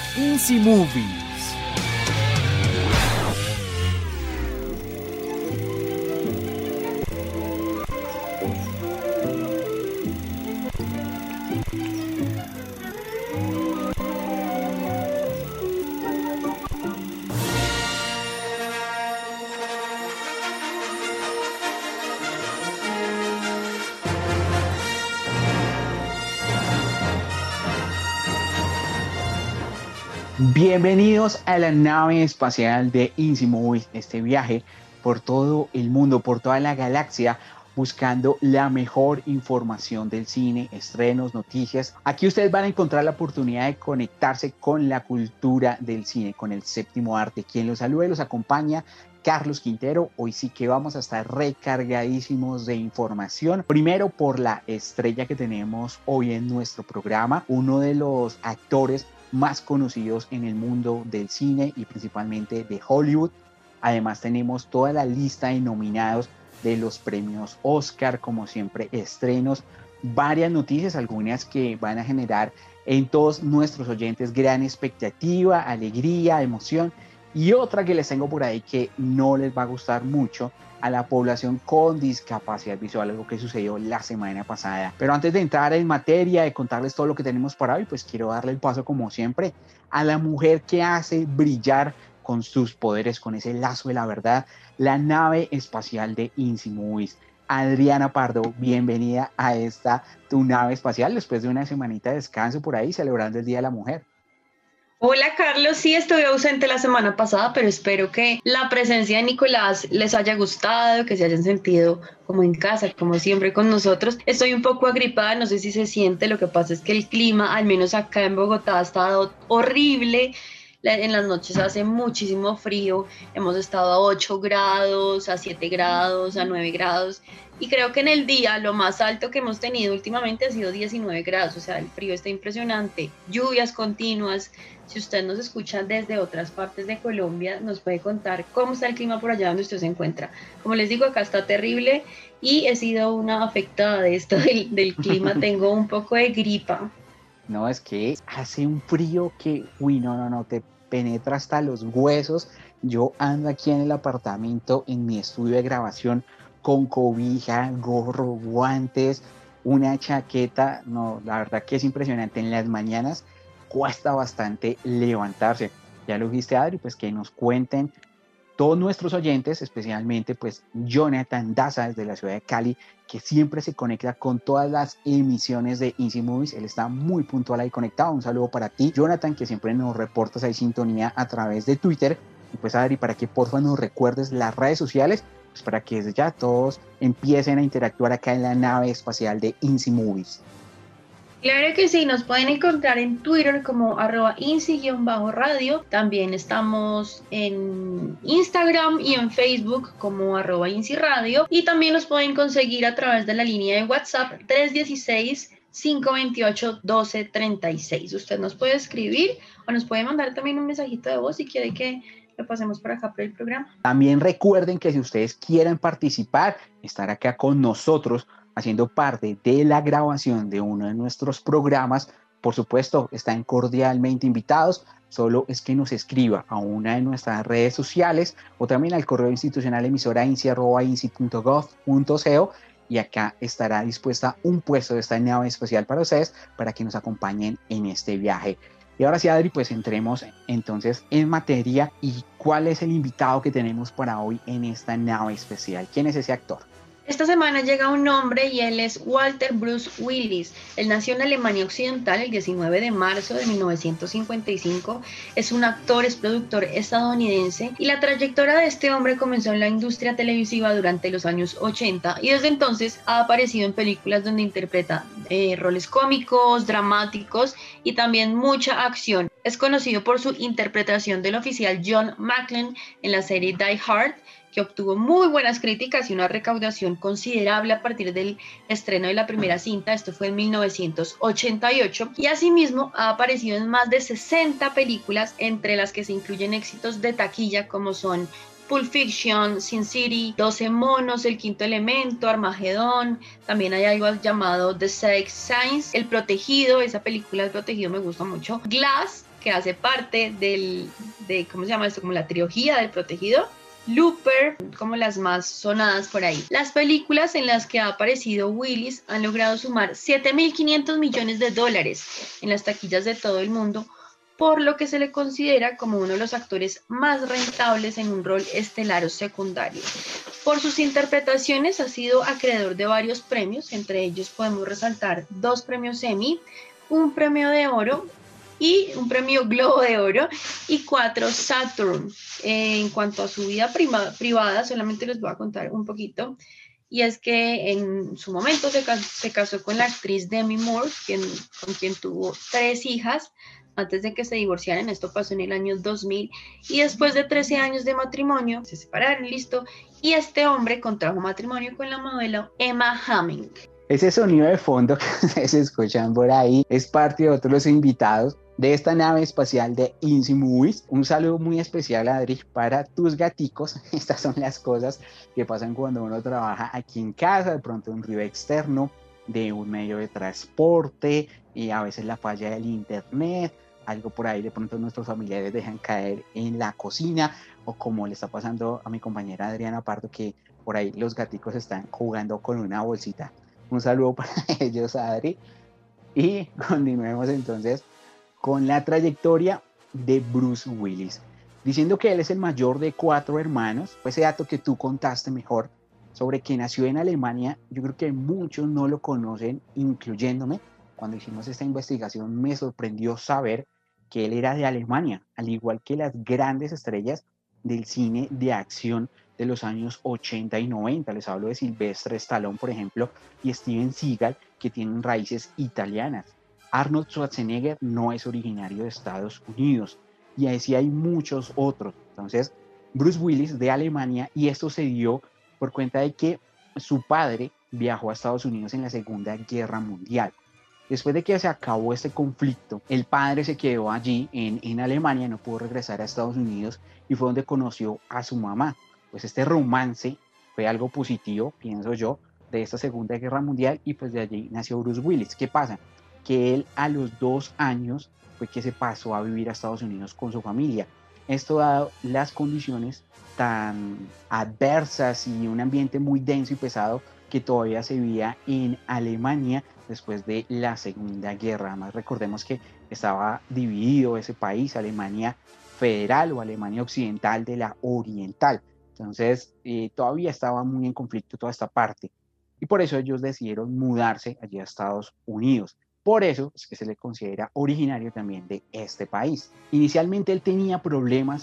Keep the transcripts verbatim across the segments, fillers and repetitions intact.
Easy Movies. Bienvenidos a la nave espacial de Easy Movies, este viaje por todo el mundo, por toda la galaxia, buscando la mejor información del cine, estrenos, noticias. Aquí ustedes van a encontrar la oportunidad de conectarse con la cultura del cine, con el séptimo arte. Quien los saluda y los acompaña, Carlos Quintero. Hoy sí que vamos a estar recargadísimos de información. Primero por la estrella que tenemos hoy en nuestro programa, uno de los actores más conocidos en el mundo del cine y principalmente de Hollywood. Además tenemos toda la lista de nominados de los premios Oscar, como siempre estrenos, varias noticias, algunas que van a generar en todos nuestros oyentes gran expectativa, alegría, emoción, y otra que les tengo por ahí que no les va a gustar mucho a la población con discapacidad visual, algo que sucedió la semana pasada. Pero antes de entrar en materia, de contarles todo lo que tenemos para hoy, pues quiero darle el paso, como siempre, a la mujer que hace brillar con sus poderes, con ese lazo de la verdad, la nave espacial de Easy Movies. Adriana Pardo, bienvenida a esta tu nave espacial después de una semanita de descanso por ahí, celebrando el Día de la Mujer. Hola Carlos, sí estuve ausente la semana pasada, pero espero que la presencia de Nicolás les haya gustado, que se hayan sentido como en casa, como siempre con nosotros. Estoy un poco agripada, no sé si se siente, lo que pasa es que el clima, al menos acá en Bogotá, ha estado horrible. En las noches hace muchísimo frío, hemos estado a ocho grados, a siete grados, a nueve grados, y creo que en el día lo más alto que hemos tenido últimamente ha sido diecinueve grados, o sea, el frío está impresionante, lluvias continuas. Si usted nos escucha desde otras partes de Colombia, nos puede contar cómo está el clima por allá donde usted se encuentra. Como les digo, acá está terrible y he sido una afectada de esto del, del clima, tengo un poco de gripa. No, es que hace un frío que, uy, no, no, no, te penetra hasta los huesos. Yo ando aquí en el apartamento, en mi estudio de grabación, con cobija, gorro, guantes, una chaqueta. No, la verdad que es impresionante. En las mañanas cuesta bastante levantarse. Ya lo dijiste, Adri, pues que nos cuenten todos nuestros oyentes, especialmente pues Jonathan Daza desde la ciudad de Cali, que siempre se conecta con todas las emisiones de Easy Movies. Él está muy puntual ahí conectado. Un saludo para ti, Jonathan, que siempre nos reportas ahí sintonía a través de Twitter. Y pues Adri, para que porfa nos recuerdes las redes sociales, pues para que desde ya todos empiecen a interactuar acá en la nave espacial de Easy Movies. Claro que sí, nos pueden encontrar en Twitter como arroba insi-radio, también estamos en Instagram y en Facebook como arroba insiradio, y también nos pueden conseguir a través de la línea de WhatsApp tres uno seis, cinco dos ocho, uno dos tres seis. Usted nos puede escribir o nos puede mandar también un mensajito de voz si quiere que lo pasemos por acá por el programa. También recuerden que si ustedes quieren participar, estar acá con nosotros, haciendo parte de la grabación de uno de nuestros programas, por supuesto, están cordialmente invitados. Solo es que nos escriba a una de nuestras redes sociales o también al correo institucional emisora insi arroba insi punto gov punto co, y acá estará dispuesta un puesto de esta nave espacial para ustedes para que nos acompañen en este viaje. Y ahora sí, Adri, pues entremos entonces en materia. ¿Y cuál es el invitado que tenemos para hoy en esta nave especial? ¿Quién es ese actor? Esta semana llega un hombre y él es Walter Bruce Willis. Él nació en Alemania Occidental el diecinueve de marzo de mil novecientos cincuenta y cinco. Es un actor, es productor estadounidense, y la trayectoria de este hombre comenzó en la industria televisiva durante los años ochenta, y desde entonces ha aparecido en películas donde interpreta eh, roles cómicos, dramáticos y también mucha acción. Es conocido por su interpretación del oficial John McClane en la serie Die Hard, que obtuvo muy buenas críticas y una recaudación considerable a partir del estreno de la primera cinta. Esto fue en mil novecientos ochenta y ocho, y asimismo ha aparecido en más de sesenta películas, entre las que se incluyen éxitos de taquilla como son Pulp Fiction, Sin City, doce monos, El quinto elemento, Armagedón. También hay algo llamado The Sixth Sense, El protegido, esa película El protegido me gusta mucho. Glass, que hace parte del, de, ¿cómo se llama esto? Como la trilogía del protegido. Looper, como las más sonadas por ahí. Las películas en las que ha aparecido Willis han logrado sumar siete mil quinientos millones de dólares en las taquillas de todo el mundo, por lo que se le considera como uno de los actores más rentables en un rol estelar o secundario. Por sus interpretaciones ha sido acreedor de varios premios, entre ellos podemos resaltar dos premios Emmy, un premio de oro y un premio Globo de Oro y cuatro Saturn. Eh, en cuanto a su vida prima, privada, solamente les voy a contar un poquito, y es que en su momento se, se casó con la actriz Demi Moore, quien, con quien tuvo tres hijas, antes de que se divorciaran. Esto pasó en el año dos mil, y después de trece años de matrimonio, se separaron, listo, y este hombre contrajo matrimonio con la modelo Emma Hamming. Ese sonido de fondo que se escuchan por ahí es parte de otros invitados de esta nave espacial de Easy Movies. Un saludo muy especial, Adri, para tus gaticos. Estas son las cosas que pasan cuando uno trabaja aquí en casa, de pronto un ruido externo de un medio de transporte, y a veces la falla del internet, algo por ahí de pronto nuestros familiares dejan caer en la cocina, o como le está pasando a mi compañera Adriana Pardo, que por ahí los gaticos están jugando con una bolsita. Un saludo para ellos, Adri. Y continuemos entonces con la trayectoria de Bruce Willis, diciendo que él es el mayor de cuatro hermanos. Pues ese dato que tú contaste mejor sobre que nació en Alemania, yo creo que muchos no lo conocen, incluyéndome. Cuando hicimos esta investigación me sorprendió saber que él era de Alemania, al igual que las grandes estrellas del cine de acción de los años ochenta y noventa. Les hablo de Sylvester Stallone, por ejemplo, y Steven Seagal, que tienen raíces italianas. Arnold Schwarzenegger no es originario de Estados Unidos, y así hay muchos otros. Entonces, Bruce Willis de Alemania, y esto se dio por cuenta de que su padre viajó a Estados Unidos en la Segunda Guerra Mundial. Después de que se acabó este conflicto, el padre se quedó allí en, en Alemania, no pudo regresar a Estados Unidos, y fue donde conoció a su mamá. Pues este romance fue algo positivo, pienso yo, de esta Segunda Guerra Mundial, y pues de allí nació Bruce Willis. ¿Qué pasa? Que él a los dos años fue que se pasó a vivir a Estados Unidos con su familia. Esto dado las condiciones tan adversas y un ambiente muy denso y pesado que todavía se vivía en Alemania después de la Segunda Guerra. Además, recordemos que estaba dividido ese país, Alemania Federal o Alemania Occidental de la Oriental. Entonces, eh, todavía estaba muy en conflicto toda esta parte. Y por eso ellos decidieron mudarse allí a Estados Unidos. Por eso es que se le considera originario también de este país. Inicialmente él tenía problemas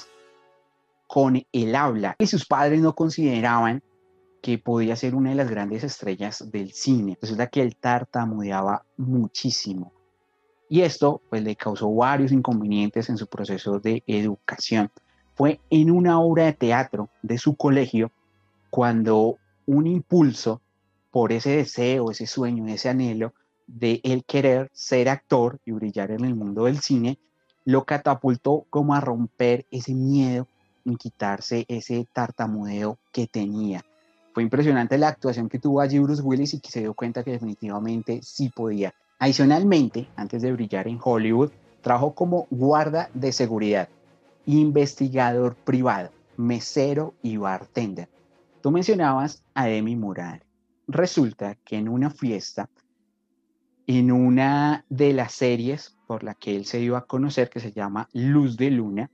con el habla, y sus padres no consideraban que podía ser una de las grandes estrellas del cine. Resulta que él tartamudeaba muchísimo, y esto pues le causó varios inconvenientes en su proceso de educación. Fue en una obra de teatro de su colegio cuando un impulso por ese deseo, ese sueño, ese anhelo de él querer ser actor y brillar en el mundo del cine, lo catapultó como a romper ese miedo y quitarse ese tartamudeo que tenía. Fue impresionante la actuación que tuvo allí Bruce Willis, y que se dio cuenta que definitivamente sí podía. Adicionalmente, antes de brillar en Hollywood, trabajó como guarda de seguridad, investigador privado, mesero y bartender. Tú mencionabas a Demi Moore. Resulta que en una fiesta, en una de las series por la que él se dio a conocer, que se llama Luz de Luna,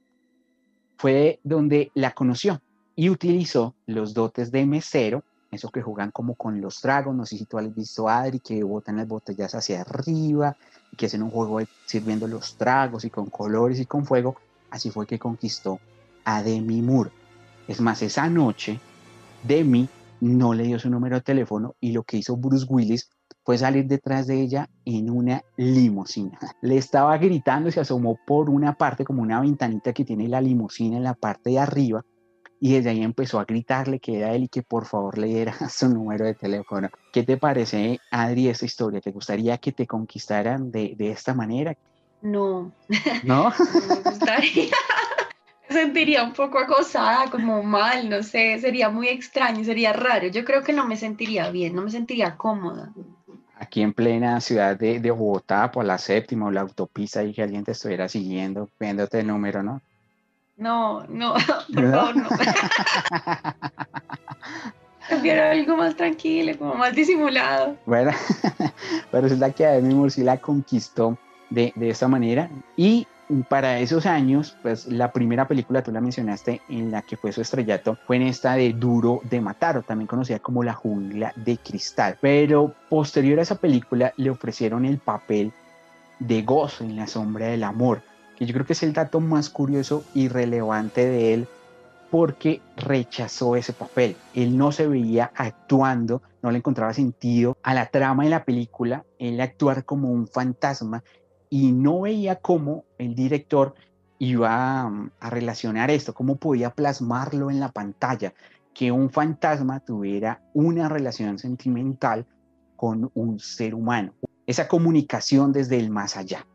fue donde la conoció y utilizó los dotes de mesero, eso que juegan como con los tragos. No sé si tú has visto a Adri, que botan las botellas hacia arriba y que hacen un juego de sirviendo los tragos y con colores y con fuego. Así fue que conquistó a Demi Moore. Es más, esa noche Demi no le dio su número de teléfono, y lo que hizo Bruce Willis fue salir detrás de ella en una limusina. Le estaba gritando y se asomó por una parte, como una ventanita que tiene la limusina en la parte de arriba, y desde ahí empezó a gritarle que era él y que por favor le diera su número de teléfono. ¿Qué te parece, Adri, esta historia? ¿Te gustaría que te conquistaran de, de esta manera? No, ¿No? no me gustaría. sentiría un poco acosada, como mal, no sé, sería muy extraño, sería raro. Yo creo que no me sentiría bien, no me sentiría cómoda. Aquí en plena ciudad de, de Bogotá, por la séptima o la autopista, y que alguien te estuviera siguiendo, viéndote el número, ¿no? No, no, por ¿No? favor, no. Prefiero algo más tranquilo, como más disimulado. Bueno, pero es la que a Demi Moore sí la conquistó de, de esta manera. Y para esos años, pues la primera película, tú la mencionaste, en la que fue su estrellato, fue en esta de Duro de Matar, o también conocida como La Jungla de Cristal. Pero posterior a esa película le ofrecieron el papel de Gozo en La Sombra del Amor, que yo creo que es el dato más curioso y relevante de él, porque rechazó ese papel. Él no se veía actuando, no le encontraba sentido a la trama de la película, él actuar como un fantasma, y no veía cómo el director iba a, a relacionar esto, cómo podía plasmarlo en la pantalla, que un fantasma tuviera una relación sentimental con un ser humano, esa comunicación desde el más allá.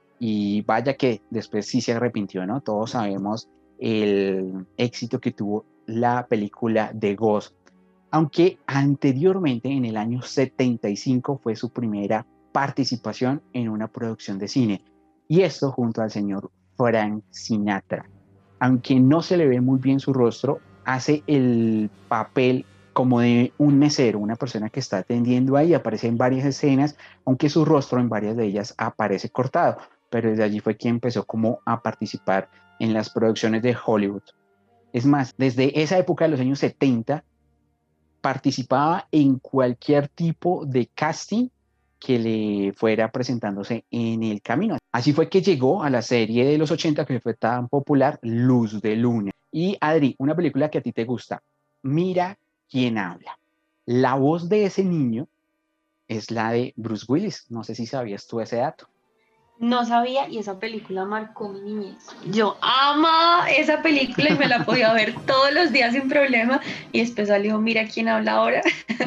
Y vaya que después sí se arrepintió, ¿no? Todos sabemos el éxito que tuvo la película de Ghost, aunque anteriormente, en el año setenta y cinco, fue su primera participación en una producción de cine, y esto junto al señor Frank Sinatra. Aunque no se le ve muy bien su rostro, hace el papel como de un mesero, una persona que está atendiendo ahí, aparece en varias escenas, aunque su rostro en varias de ellas aparece cortado, pero desde allí fue que empezó como a participar en las producciones de Hollywood. Es más, desde esa época de los años setenta, participaba en cualquier tipo de casting que le fuera presentándose en el camino. Así fue que llegó a la serie de los ochenta que fue tan popular, Luz de Luna. Y Adri, una película que a ti te gusta, Mira quién habla. La voz de ese niño es la de Bruce Willis. No sé si sabías tú ese dato. No sabía y esa película marcó mi niñez. Yo amaba esa película y me la podía ver todos los días sin problema. Y después salió Mira quién habla ahora.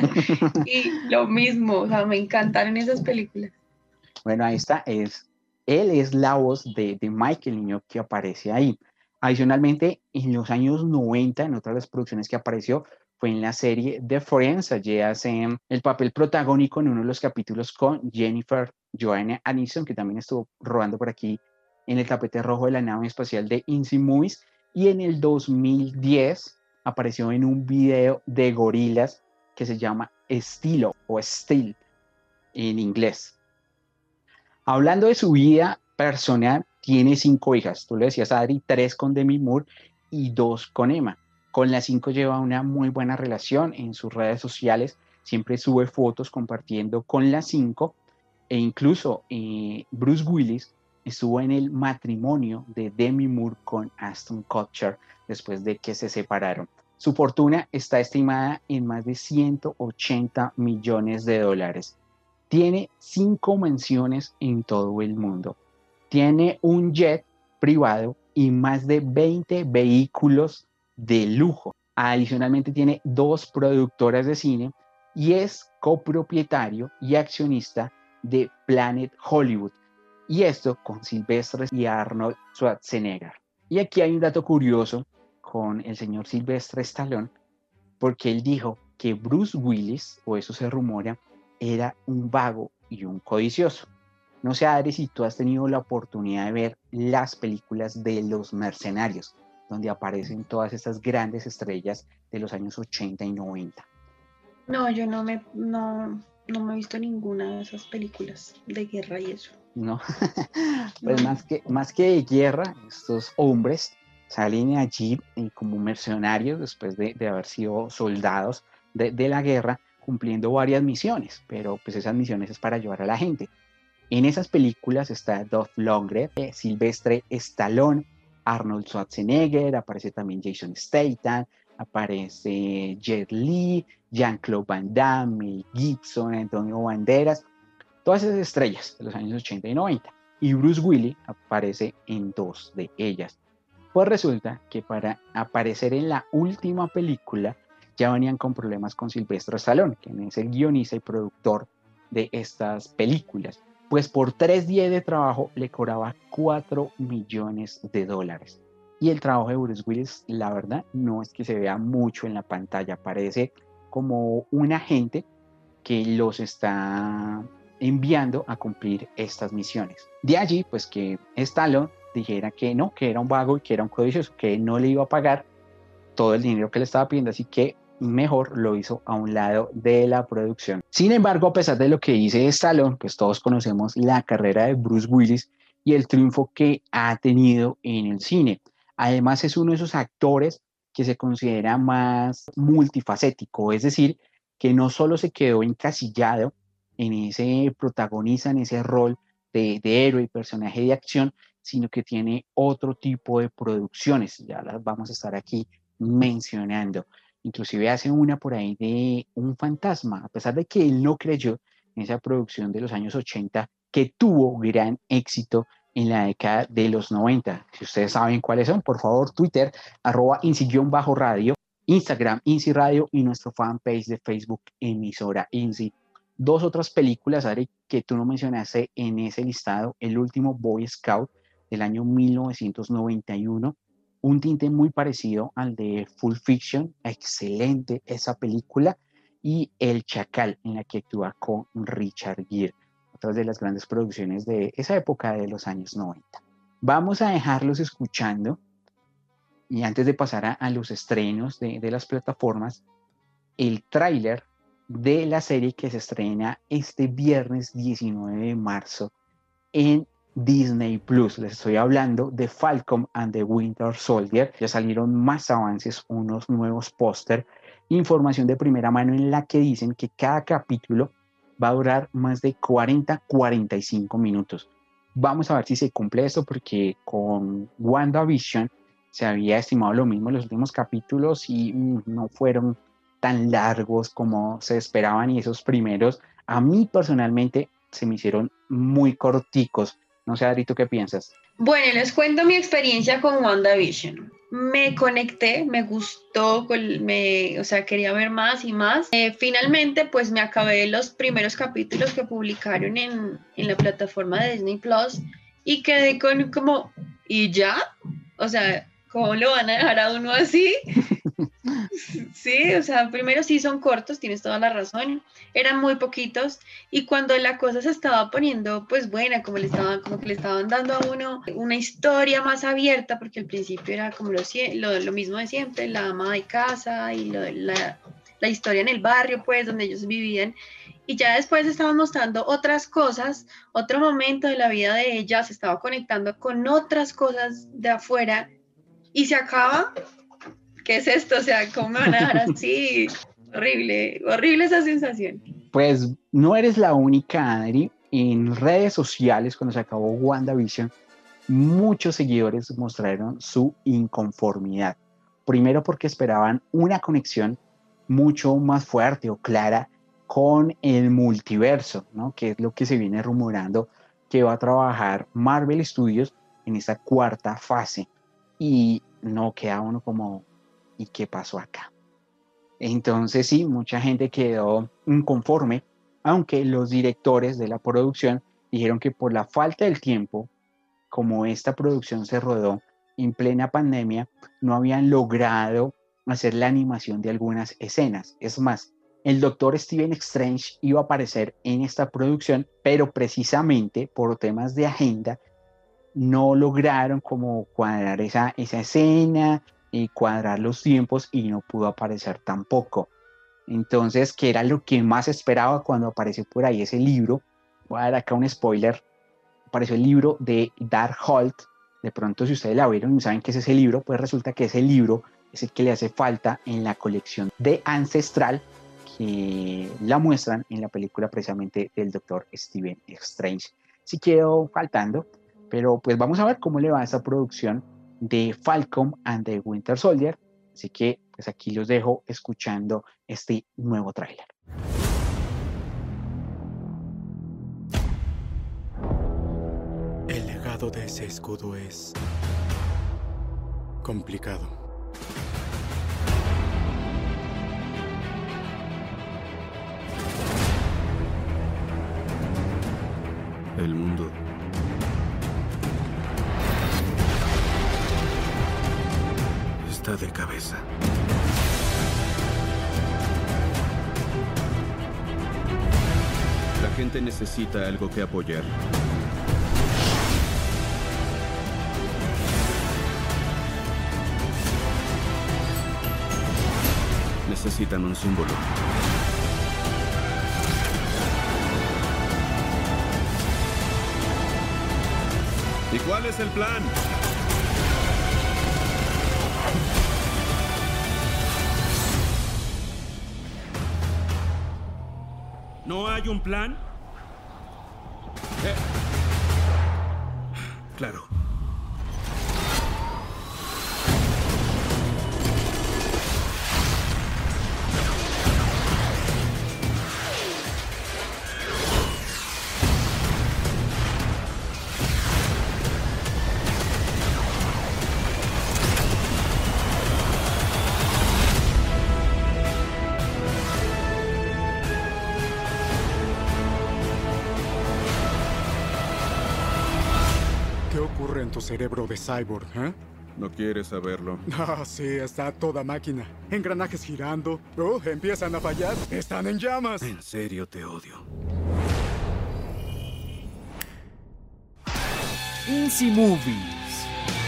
Y lo mismo, o sea, me encantaron esas películas. Bueno, ahí está, es, él es la voz de, de Mike, el niño que aparece ahí. Adicionalmente, en los años noventa, en otras de las producciones que apareció, fue en la serie The Friends. Allí hace el papel protagónico en uno de los capítulos con Jennifer Johanna Aniston, que también estuvo rodando por aquí en el tapete rojo de la nave espacial de Incy Movies. Y en el dos mil diez apareció en un video de gorilas que se llama Estilo o Still en inglés. Hablando de su vida personal, tiene cinco hijas. Tú le decías a Adri, tres con Demi Moore y dos con Emma. Con las cinco lleva una muy buena relación en sus redes sociales. Siempre sube fotos compartiendo con las cinco. E incluso eh, Bruce Willis estuvo en el matrimonio de Demi Moore con Ashton Kutcher después de que se separaron. Su fortuna está estimada en más de ciento ochenta millones de dólares. Tiene cinco mansiones en todo el mundo. Tiene un jet privado y más de veinte vehículos de lujo. Adicionalmente tiene dos productoras de cine y es copropietario y accionista de Planet Hollywood. Y esto con Sylvester y Arnold Schwarzenegger. Y aquí hay un dato curioso con el señor Sylvester Stallone, porque él dijo que Bruce Willis, o eso se rumora, era un vago y un codicioso. No sé, Adri, si tú has tenido la oportunidad de ver las películas de Los Mercenarios, donde aparecen todas estas grandes estrellas de los años ochenta y noventa. No, yo no me, no, no me he visto ninguna de esas películas de guerra y eso. No, No. pues más que, más que de guerra, estos hombres salen allí eh, como mercenarios después de, de haber sido soldados de, de la guerra, cumpliendo varias misiones, pero pues esas misiones es para ayudar a la gente. En esas películas está Dolph Lundgren, eh, Sylvester Stallone, Arnold Schwarzenegger, aparece también Jason Statham, aparece Jet Li, Jean-Claude Van Damme, Mel Gibson, Antonio Banderas, todas esas estrellas de los años ochenta y noventa. Y Bruce Willis aparece en dos de ellas. Pues resulta que para aparecer en la última película ya venían con problemas con Sylvester Stallone, quien es el guionista y productor de estas películas. Pues por tres días de trabajo le cobraba cuatro millones de dólares. Y el trabajo de Bruce Willis, la verdad, no es que se vea mucho en la pantalla, parece como un agente que los está enviando a cumplir estas misiones. De allí, pues que Stallone dijera que no, que era un vago y que era un codicioso, que no le iba a pagar todo el dinero que le estaba pidiendo, así que mejor lo hizo a un lado de la producción. Sin embargo, a pesar de lo que dice Stallone, pues todos conocemos la carrera de Bruce Willis y el triunfo que ha tenido en el cine. Además, es uno de esos actores que se considera más multifacético, es decir, que no solo se quedó encasillado en ese protagonista, en ese rol de, de héroe y personaje de acción, sino que tiene otro tipo de producciones, ya las vamos a estar aquí mencionando. Inclusive hace una por ahí de un fantasma, a pesar de que él no creyó en esa producción de los años ochenta que tuvo gran éxito en la década de los noventa. Si ustedes saben cuáles son, por favor, Twitter, arroba INSI-radio, Instagram, INSI Radio y nuestro fanpage de Facebook, emisora INSI. Dos otras películas, Ari, que tú no mencionaste en ese listado, el último Boy Scout del año mil novecientos noventa y uno, un tinte muy parecido al de Full Fiction, excelente esa película, y El Chacal, en la que actúa con Richard Gere, otras de las grandes producciones de esa época de los años noventa. Vamos a dejarlos escuchando, y antes de pasar a, a los estrenos de, de las plataformas, el tráiler de la serie que se estrena este viernes diecinueve de marzo en Disney Plus. Les estoy hablando de Falcon and the Winter Soldier. Ya salieron más avances, unos nuevos póster, información de primera mano en la que dicen que cada capítulo va a durar más de cuarenta a cuarenta y cinco minutos. Vamos a ver si se cumple esto, porque con WandaVision se había estimado lo mismo en los últimos capítulos y mm, no fueron tan largos como se esperaban, y esos primeros a mí personalmente se me hicieron muy corticos. No sé, Adri, ¿tú qué piensas? Bueno, les cuento mi experiencia con WandaVision. Me conecté, me gustó, me, o sea, quería ver más y más. Eh, finalmente, pues me acabé los primeros capítulos que publicaron en, en la plataforma de Disney Plus y quedé con como, ¿y ya? O sea, ¿cómo lo van a dejar a uno así? Sí, o sea, primero sí son cortos, tienes toda la razón, eran muy poquitos, y cuando la cosa se estaba poniendo pues buena, como le estaban, como que le estaban dando a uno una historia más abierta, porque al principio era como lo, lo, lo mismo de siempre, la ama de casa y lo, la, la historia en el barrio, pues, donde ellos vivían, y ya después estaban mostrando otras cosas, otro momento de la vida de ella, se estaba conectando con otras cosas de afuera, y se acaba. ¿Qué es esto? O sea, ¿cómo me van a dejar así? Horrible, horrible esa sensación. Pues no eres la única, Adri. En redes sociales, cuando se acabó WandaVision, muchos seguidores mostraron su inconformidad. Primero porque esperaban una conexión mucho más fuerte o clara con el multiverso, ¿no? Que es lo que se viene rumorando que va a trabajar Marvel Studios en esta cuarta fase. Y no queda uno como, ¿y qué pasó acá? Entonces sí, mucha gente quedó inconforme, aunque los directores de la producción dijeron que por la falta del tiempo, como esta producción se rodó en plena pandemia, no habían logrado hacer la animación de algunas escenas. Es más, el Doctor Stephen Strange iba a aparecer en esta producción, pero precisamente por temas de agenda no lograron como cuadrar esa, esa escena y cuadrar los tiempos, y no pudo aparecer tampoco. Entonces, ¿qué era lo que más esperaba cuando apareció por ahí ese libro? Voy a dar acá un spoiler. Apareció el libro de Darkhold. De pronto, si ustedes la vieron y saben qué es ese libro, pues resulta que ese libro es el que le hace falta en la colección de Ancestral, que la muestran en la película precisamente del Doctor Stephen Strange. Sí quedó faltando, pero pues vamos a ver cómo le va a esta producción de Falcon and the Winter Soldier. Así que pues aquí los dejo escuchando este nuevo tráiler. El legado de ese escudo es complicado. El mundo está de cabeza. La gente necesita algo que apoyar. Necesitan un símbolo. ¿Y cuál es el plan? ¿No hay un plan? Eh, Claro. ¿Qué ocurre en tu cerebro de cyborg, eh? no quieres saberlo. Ah, sí, está a toda máquina. Engranajes girando. Oh, empiezan a fallar. Están en llamas. En serio te odio. Easy Movies.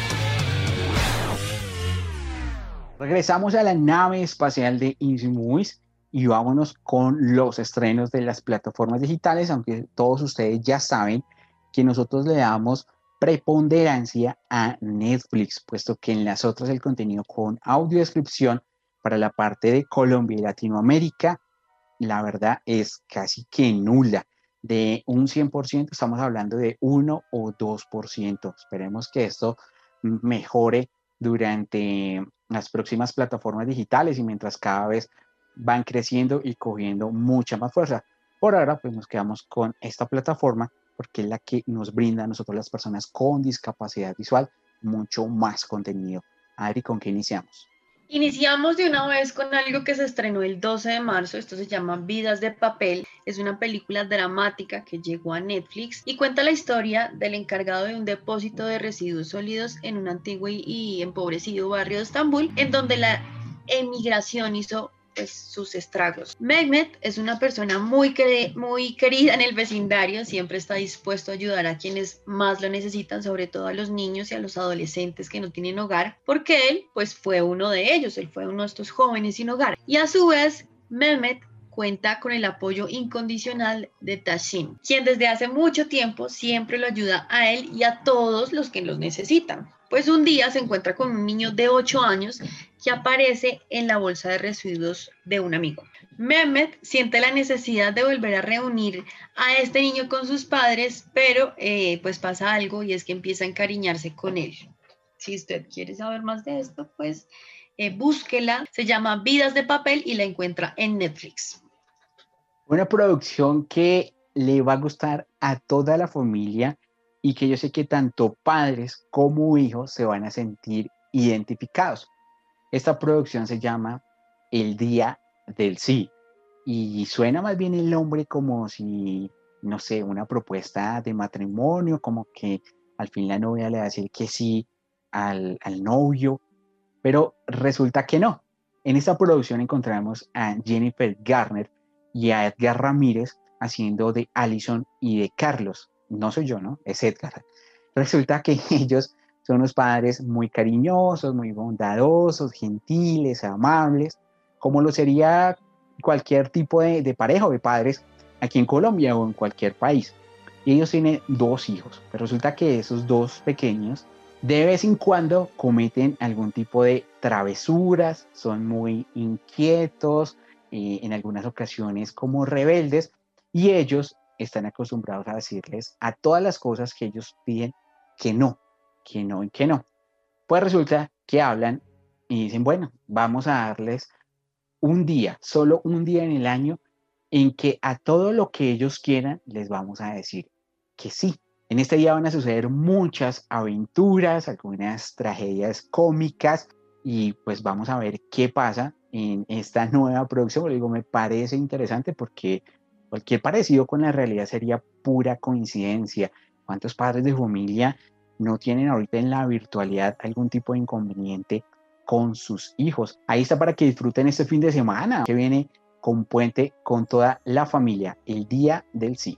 Regresamos a la nave espacial de Easy Movies y vámonos con los estrenos de las plataformas digitales, aunque todos ustedes ya saben que nosotros le damos preponderancia a Netflix, puesto que en las otras el contenido con audiodescripción para la parte de Colombia y Latinoamérica, la verdad es casi que nula. De un cien por ciento estamos hablando de uno o dos por ciento. Esperemos que esto mejore durante las próximas plataformas digitales y mientras cada vez van creciendo y cogiendo mucha más fuerza. Por ahora, pues nos quedamos con esta plataforma porque es la que nos brinda a nosotros las personas con discapacidad visual mucho más contenido. Adri, ¿con qué iniciamos? Iniciamos de una vez con algo que se estrenó el doce de marzo, esto se llama Vidas de Papel, es una película dramática que llegó a Netflix y cuenta la historia del encargado de un depósito de residuos sólidos en un antiguo y empobrecido barrio de Estambul, en donde la emigración hizo pues sus estragos. Mehmet es una persona muy, muy querida en el vecindario, siempre está dispuesto a ayudar a quienes más lo necesitan, sobre todo a los niños y a los adolescentes que no tienen hogar, porque él pues fue uno de ellos, él fue uno de estos jóvenes sin hogar. Y a su vez, Mehmet cuenta con el apoyo incondicional de Tashin, quien desde hace mucho tiempo siempre lo ayuda a él y a todos los que los necesitan. Pues un día se encuentra con un niño de ocho años que aparece en la bolsa de residuos de un amigo. Mehmet siente la necesidad de volver a reunir a este niño con sus padres, pero eh, pues pasa algo y es que empieza a encariñarse con él. Si usted quiere saber más de esto, pues eh, búsquela. Se llama Vidas de Papel y la encuentra en Netflix. Una producción que le va a gustar a toda la familia y que yo sé que tanto padres como hijos se van a sentir identificados. Esta producción se llama El Día del Sí y suena más bien el nombre como si, no sé, una propuesta de matrimonio, como que al fin la novia le va a decir que sí al, al novio, pero resulta que no. En esta producción encontramos a Jennifer Garner y a Edgar Ramírez haciendo de Allison y de Carlos. No soy yo, ¿no? Es Edgar. Resulta que ellos son unos padres muy cariñosos, muy bondadosos, gentiles, amables, como lo sería cualquier tipo de, de pareja o de padres aquí en Colombia o en cualquier país. Y ellos tienen dos hijos, pero resulta que esos dos pequeños de vez en cuando cometen algún tipo de travesuras, son muy inquietos, eh, en algunas ocasiones como rebeldes, y ellos están acostumbrados a decirles a todas las cosas que ellos piden que no, que no y que no. Pues resulta que hablan y dicen, bueno, vamos a darles un día, solo un día en el año, en que a todo lo que ellos quieran les vamos a decir que sí. En este día van a suceder muchas aventuras, algunas tragedias cómicas y pues vamos a ver qué pasa en esta nueva producción. Lo digo, me parece interesante porque cualquier parecido con la realidad sería pura coincidencia. ¿Cuántos padres de familia no tienen ahorita en la virtualidad algún tipo de inconveniente con sus hijos. Ahí está para que disfruten este fin de semana que viene con puente con toda la familia, el Día del Sí.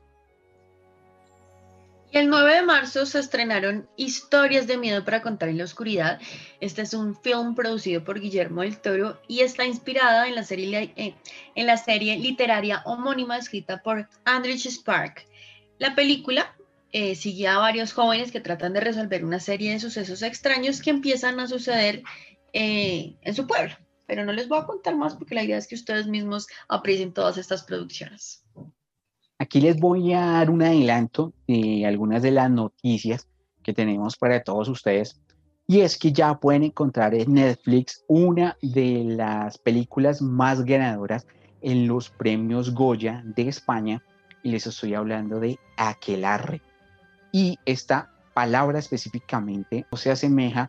Y el nueve de marzo se estrenaron Historias de miedo para contar en la oscuridad. Este es un film producido por Guillermo del Toro y está inspirada en la serie, eh, en la serie literaria homónima escrita por Andrzej Spark. La película eh, sigue a varios jóvenes que tratan de resolver una serie de sucesos extraños que empiezan a suceder eh, en su pueblo. Pero no les voy a contar más porque la idea es que ustedes mismos aprecien todas estas producciones. Aquí les voy a dar un adelanto de algunas de las noticias que tenemos para todos ustedes. Y es que ya pueden encontrar en Netflix una de las películas más ganadoras en los premios Goya de España. Y les estoy hablando de Aquelarre. Y esta palabra específicamente se asemeja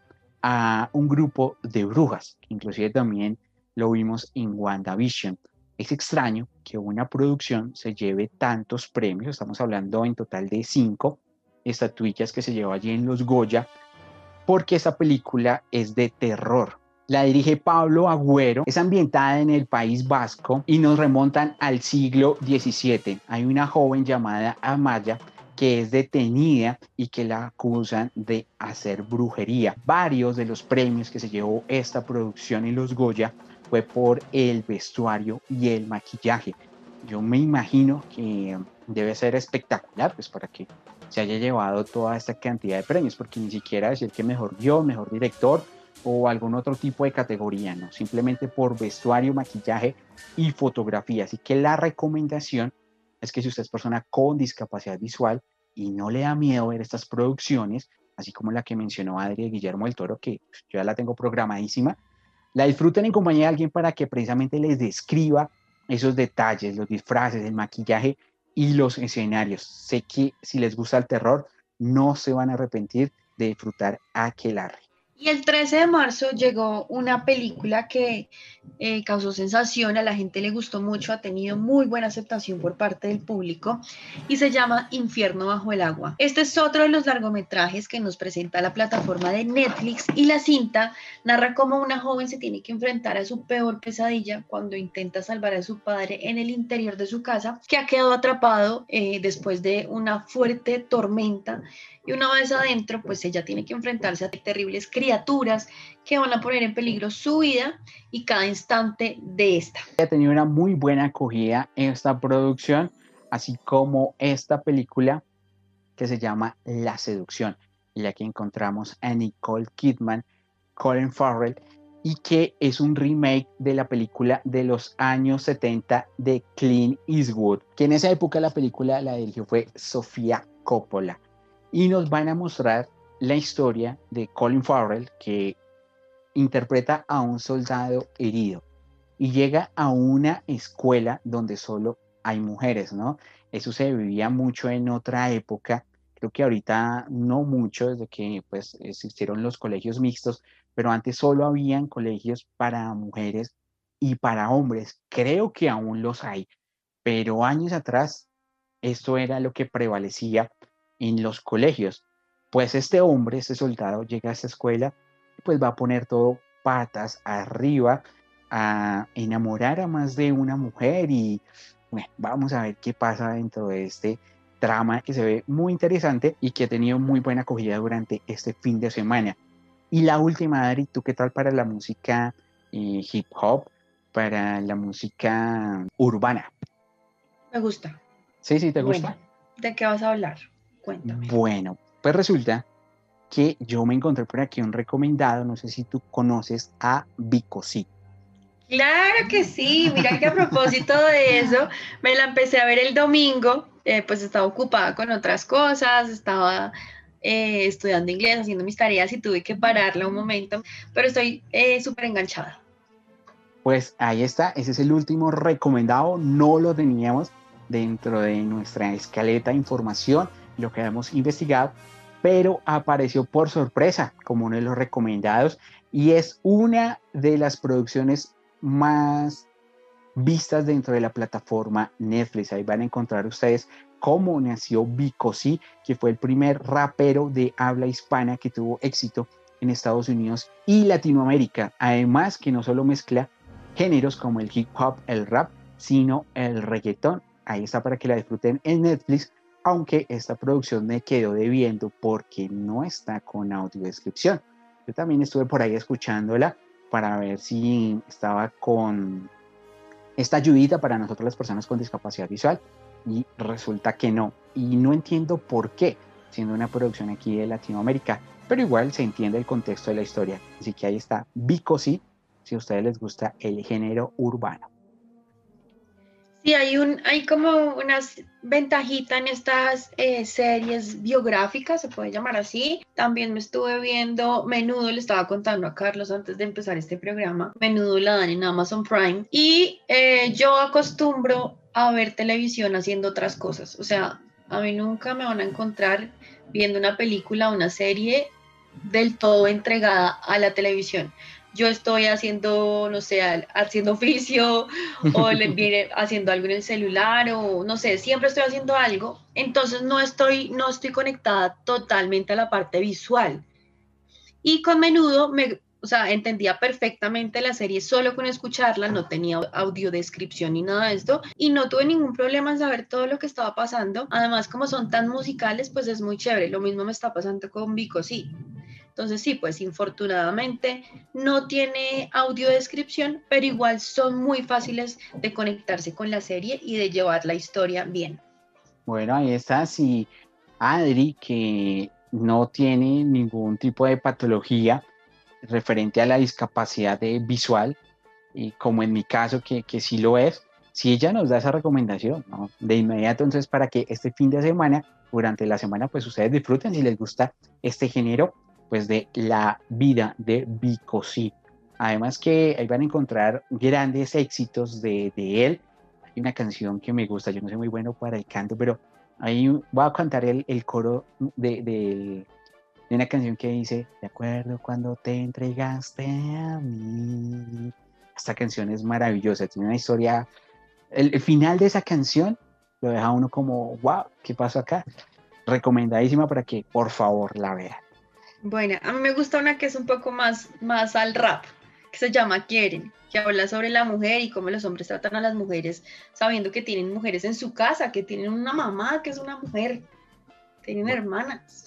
a un grupo de brujas, que inclusive también lo vimos en WandaVision. Es extraño que una producción se lleve tantos premios, estamos hablando en total de cinco estatuillas que se llevó allí en los Goya, porque esta película es de terror. La dirige Pablo Agüero, es ambientada en el País Vasco y nos remontan al siglo diecisiete. Hay una joven llamada Amaya que es detenida y que la acusan de hacer brujería. Varios de los premios que se llevó esta producción en los Goya fue por el vestuario y el maquillaje. Yo me imagino que debe ser espectacular, pues para que se haya llevado toda esta cantidad de premios, porque ni siquiera decir que mejor guión, mejor director o algún otro tipo de categoría, no, simplemente por vestuario, maquillaje y fotografía. Así que la recomendación es que si usted es persona con discapacidad visual y no le da miedo ver estas producciones, así como la que mencionó Adri de Guillermo del Toro, que yo ya la tengo programadísima, la disfruten en compañía de alguien para que precisamente les describa esos detalles, los disfraces, el maquillaje y los escenarios. Sé que si les gusta el terror, no se van a arrepentir de disfrutar Aquelarre. Y el trece de marzo llegó una película que eh, causó sensación, a la gente le gustó mucho, ha tenido muy buena aceptación por parte del público y se llama Infierno bajo el agua. Este es otro de los largometrajes que nos presenta la plataforma de Netflix y la cinta narra cómo una joven se tiene que enfrentar a su peor pesadilla cuando intenta salvar a su padre en el interior de su casa, que ha quedado atrapado eh, después de una fuerte tormenta. Y una vez adentro, pues ella tiene que enfrentarse a terribles criaturas que van a poner en peligro su vida y cada instante de esta. Ha tenido una muy buena acogida en esta producción, así como esta película que se llama La Seducción, en la que encontramos a Nicole Kidman, Colin Farrell, y que es un remake de la película de los años setenta de Clint Eastwood, que en esa época la película la dirigió fue Sofía Coppola. Y nos van a mostrar la historia de Colin Farrell, que interpreta a un soldado herido y llega a una escuela donde solo hay mujeres, ¿no? Eso se vivía mucho en otra época, creo que ahorita no mucho, desde que pues existieron los colegios mixtos, pero antes solo habían colegios para mujeres y para hombres. Creo que aún los hay, pero años atrás esto era lo que prevalecía en los colegios. Pues este hombre, este soldado, llega a esta escuela y pues va a poner todo patas arriba, a enamorar a más de una mujer y bueno, vamos a ver qué pasa dentro de este trama que se ve muy interesante y que ha tenido muy buena acogida durante este fin de semana. Y la última, Adri, ¿tú qué tal para la música eh, hip hop, para la música urbana? Me gusta. Sí, sí, ¿te Bueno, gusta? ¿de qué vas a hablar? Cuéntame. Bueno, pues resulta que yo me encontré por aquí un recomendado, no sé si tú conoces a Vico Sí. Claro que sí, mira que a propósito de eso, me la empecé a ver el domingo, eh, pues estaba ocupada con otras cosas, estaba eh, estudiando inglés, haciendo mis tareas y tuve que pararla un momento, pero estoy eh, súper enganchada. Pues ahí está, ese es el último recomendado, no lo teníamos dentro de nuestra escaleta de información, lo que hemos investigado, pero apareció por sorpresa como uno de los recomendados y es una de las producciones más vistas dentro de la plataforma Netflix. Ahí van a encontrar ustedes cómo nació Vico Sí, que fue el primer rapero de habla hispana que tuvo éxito en Estados Unidos y Latinoamérica. Además que no solo mezcla géneros como el hip hop, el rap, sino el reggaetón. Ahí está para que la disfruten en Netflix, aunque esta producción me quedó debiendo porque no está con audiodescripción. Yo también estuve por ahí escuchándola para ver si estaba con esta ayudita para nosotros las personas con discapacidad visual, y resulta que no. Y no entiendo por qué, siendo una producción aquí de Latinoamérica, pero igual se entiende el contexto de la historia. Así que ahí está Vico Sí, si a ustedes les gusta el género urbano. Sí, hay, un, hay como una ventajita en estas eh, series biográficas, se puede llamar así. También me estuve viendo Menudo, le estaba contando a Carlos antes de empezar este programa. Menudo la dan en Amazon Prime. Y eh, yo acostumbro a ver televisión haciendo otras cosas. O sea, a mí nunca me van a encontrar viendo una película o una serie del todo entregada a la televisión. Yo estoy haciendo, no sé, haciendo oficio o le viene haciendo algo en el celular o no sé, siempre estoy haciendo algo, entonces no estoy, no estoy conectada totalmente a la parte visual. Y con Menudo, me, o sea, entendía perfectamente la serie solo con escucharla, no tenía audiodescripción ni nada de esto, y no tuve ningún problema en saber todo lo que estaba pasando. Además, como son tan musicales, pues es muy chévere. Lo mismo me está pasando con Vico Sí. Entonces sí, pues infortunadamente no tiene audiodescripción, pero igual son muy fáciles de conectarse con la serie y de llevar la historia bien. Bueno, ahí está. Si Adri, que no tiene ningún tipo de patología referente a la discapacidad de visual, y como en mi caso que, que sí lo es, si ella nos da esa recomendación, ¿no?, de inmediato, entonces para que este fin de semana, durante la semana, pues ustedes disfruten, si les gusta este género, pues de la vida de Vico Sí. Además que ahí van a encontrar grandes éxitos de, de él. Hay una canción que me gusta, yo no soy muy bueno para el canto, pero ahí voy a cantar el, el coro de, de, de una canción que dice: de acuerdo cuando te entregaste a mí. Esta canción es maravillosa, tiene una historia. El, el final de esa canción lo deja uno como, wow, ¿qué pasó acá? Recomendadísima para que por favor la vean. Bueno, a mí me gusta una que es un poco más, más al rap, que se llama Quieren, que habla sobre la mujer y cómo los hombres tratan a las mujeres, sabiendo que tienen mujeres en su casa, que tienen una mamá que es una mujer, tienen bueno. hermanas.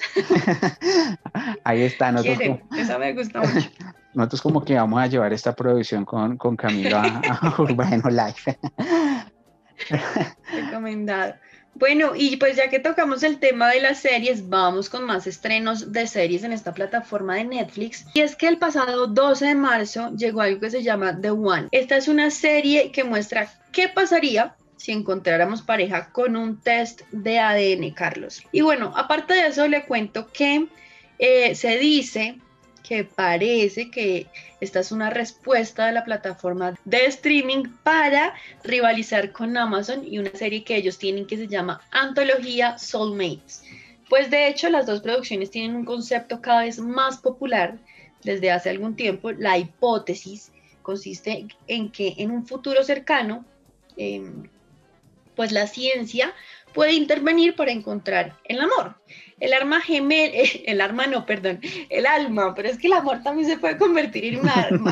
Ahí está, nosotros Quieren, como, esa me gusta mucho. Nosotros como que vamos a llevar esta producción con, con Camilo a, a Urbano Live. Recomendado. Bueno, y pues ya que tocamos el tema de las series, vamos con más estrenos de series en esta plataforma de Netflix. Y es que el pasado doce de marzo llegó algo que se llama The One. Esta es una serie que muestra qué pasaría si encontráramos pareja con un test de A D N, Carlos. Y bueno, aparte de eso le cuento que eh, se dice que parece que esta es una respuesta de la plataforma de streaming para rivalizar con Amazon y una serie que ellos tienen que se llama Antología Soulmates. Pues de hecho las dos producciones tienen un concepto cada vez más popular desde hace algún tiempo. La hipótesis consiste en que en un futuro cercano, eh, pues la ciencia puede intervenir para encontrar el amor. El arma gemela, el arma no, perdón, el alma, pero es que el amor también se puede convertir en un arma.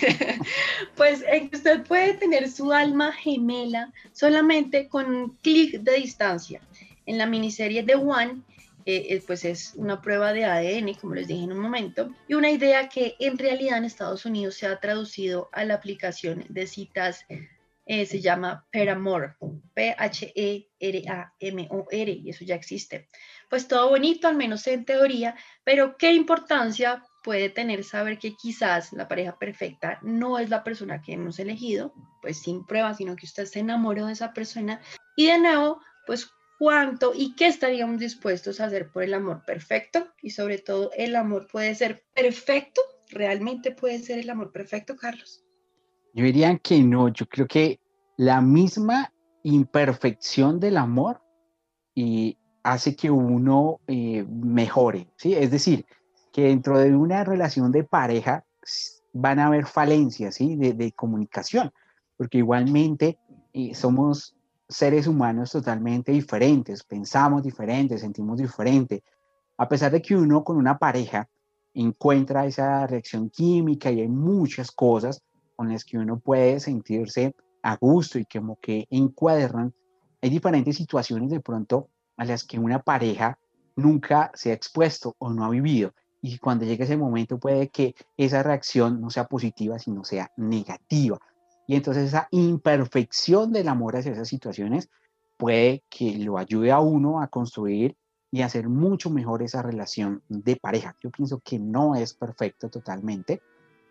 Pues usted puede tener su alma gemela solamente con un clic de distancia. En la miniserie The One, eh, pues es una prueba de A D N, como les dije en un momento, y una idea que en realidad en Estados Unidos se ha traducido a la aplicación de citas. Eh, se llama Peramor, P H E R A M O R, y eso ya existe. Pues todo bonito, al menos en teoría, pero ¿qué importancia puede tener saber que quizás la pareja perfecta no es la persona que hemos elegido, pues sin pruebas, sino que usted se enamoró de esa persona? Y de nuevo, pues cuánto y qué estaríamos dispuestos a hacer por el amor perfecto, y sobre todo, ¿el amor puede ser perfecto? ¿Realmente puede ser el amor perfecto, Carlos? Yo diría que no, yo creo que la misma imperfección del amor y hace que uno eh, mejore, ¿sí? Es decir, que dentro de una relación de pareja van a haber falencias, ¿sí?, de, de comunicación, porque igualmente eh, somos seres humanos totalmente diferentes, pensamos diferente, sentimos diferente, a pesar de que uno con una pareja encuentra esa reacción química y hay muchas cosas con las que uno puede sentirse a gusto y como que encuadran. Hay diferentes situaciones de pronto a las que una pareja nunca se ha expuesto o no ha vivido. Y cuando llega ese momento puede que esa reacción no sea positiva, sino sea negativa. Y entonces esa imperfección del amor hacia esas situaciones puede que lo ayude a uno a construir y hacer mucho mejor esa relación de pareja. Yo pienso que no es perfecto totalmente.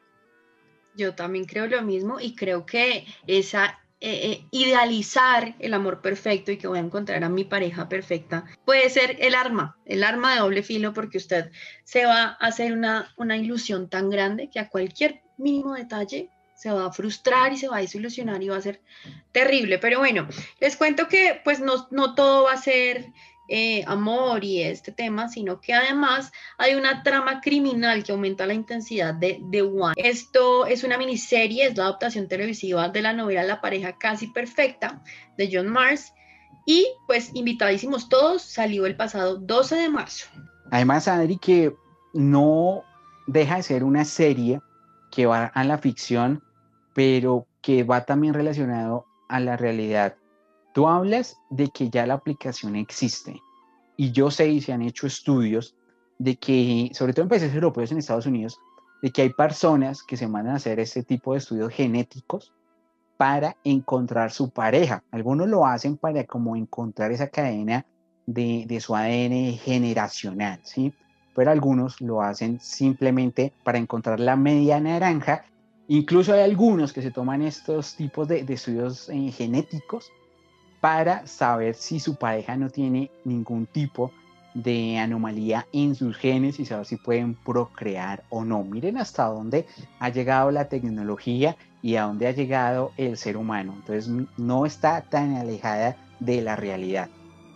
Yo también creo lo mismo y creo que esa eh, eh, idealizar el amor perfecto y que voy a encontrar a mi pareja perfecta puede ser el arma, el arma de doble filo, porque usted se va a hacer una, una ilusión tan grande que a cualquier mínimo detalle se va a frustrar y se va a desilusionar y va a ser terrible. Pero bueno, les cuento que pues no, no todo va a ser eh, amor y este tema, sino que además hay una trama criminal que aumenta la intensidad de The One. Esto es una miniserie, es la adaptación televisiva de la novela La pareja casi perfecta de John Mars y pues invitadísimos todos, salió el pasado doce de marzo. Además, Adri, que no deja de ser una serie que va a la ficción, pero que va también relacionado a la realidad. Tú hablas de que ya la aplicación existe y yo sé y se han hecho estudios de que, sobre todo en países europeos, en Estados Unidos, de que hay personas que se mandan a hacer este tipo de estudios genéticos para encontrar su pareja. Algunos lo hacen para como encontrar esa cadena de, de su A D N generacional, ¿sí? Pero algunos lo hacen simplemente para encontrar la media naranja. Incluso hay algunos que se toman estos tipos de, de estudios eh, genéticos para saber si su pareja no tiene ningún tipo de anomalía en sus genes y saber si pueden procrear o no. Miren hasta dónde ha llegado la tecnología y a dónde ha llegado el ser humano. Entonces no está tan alejada de la realidad.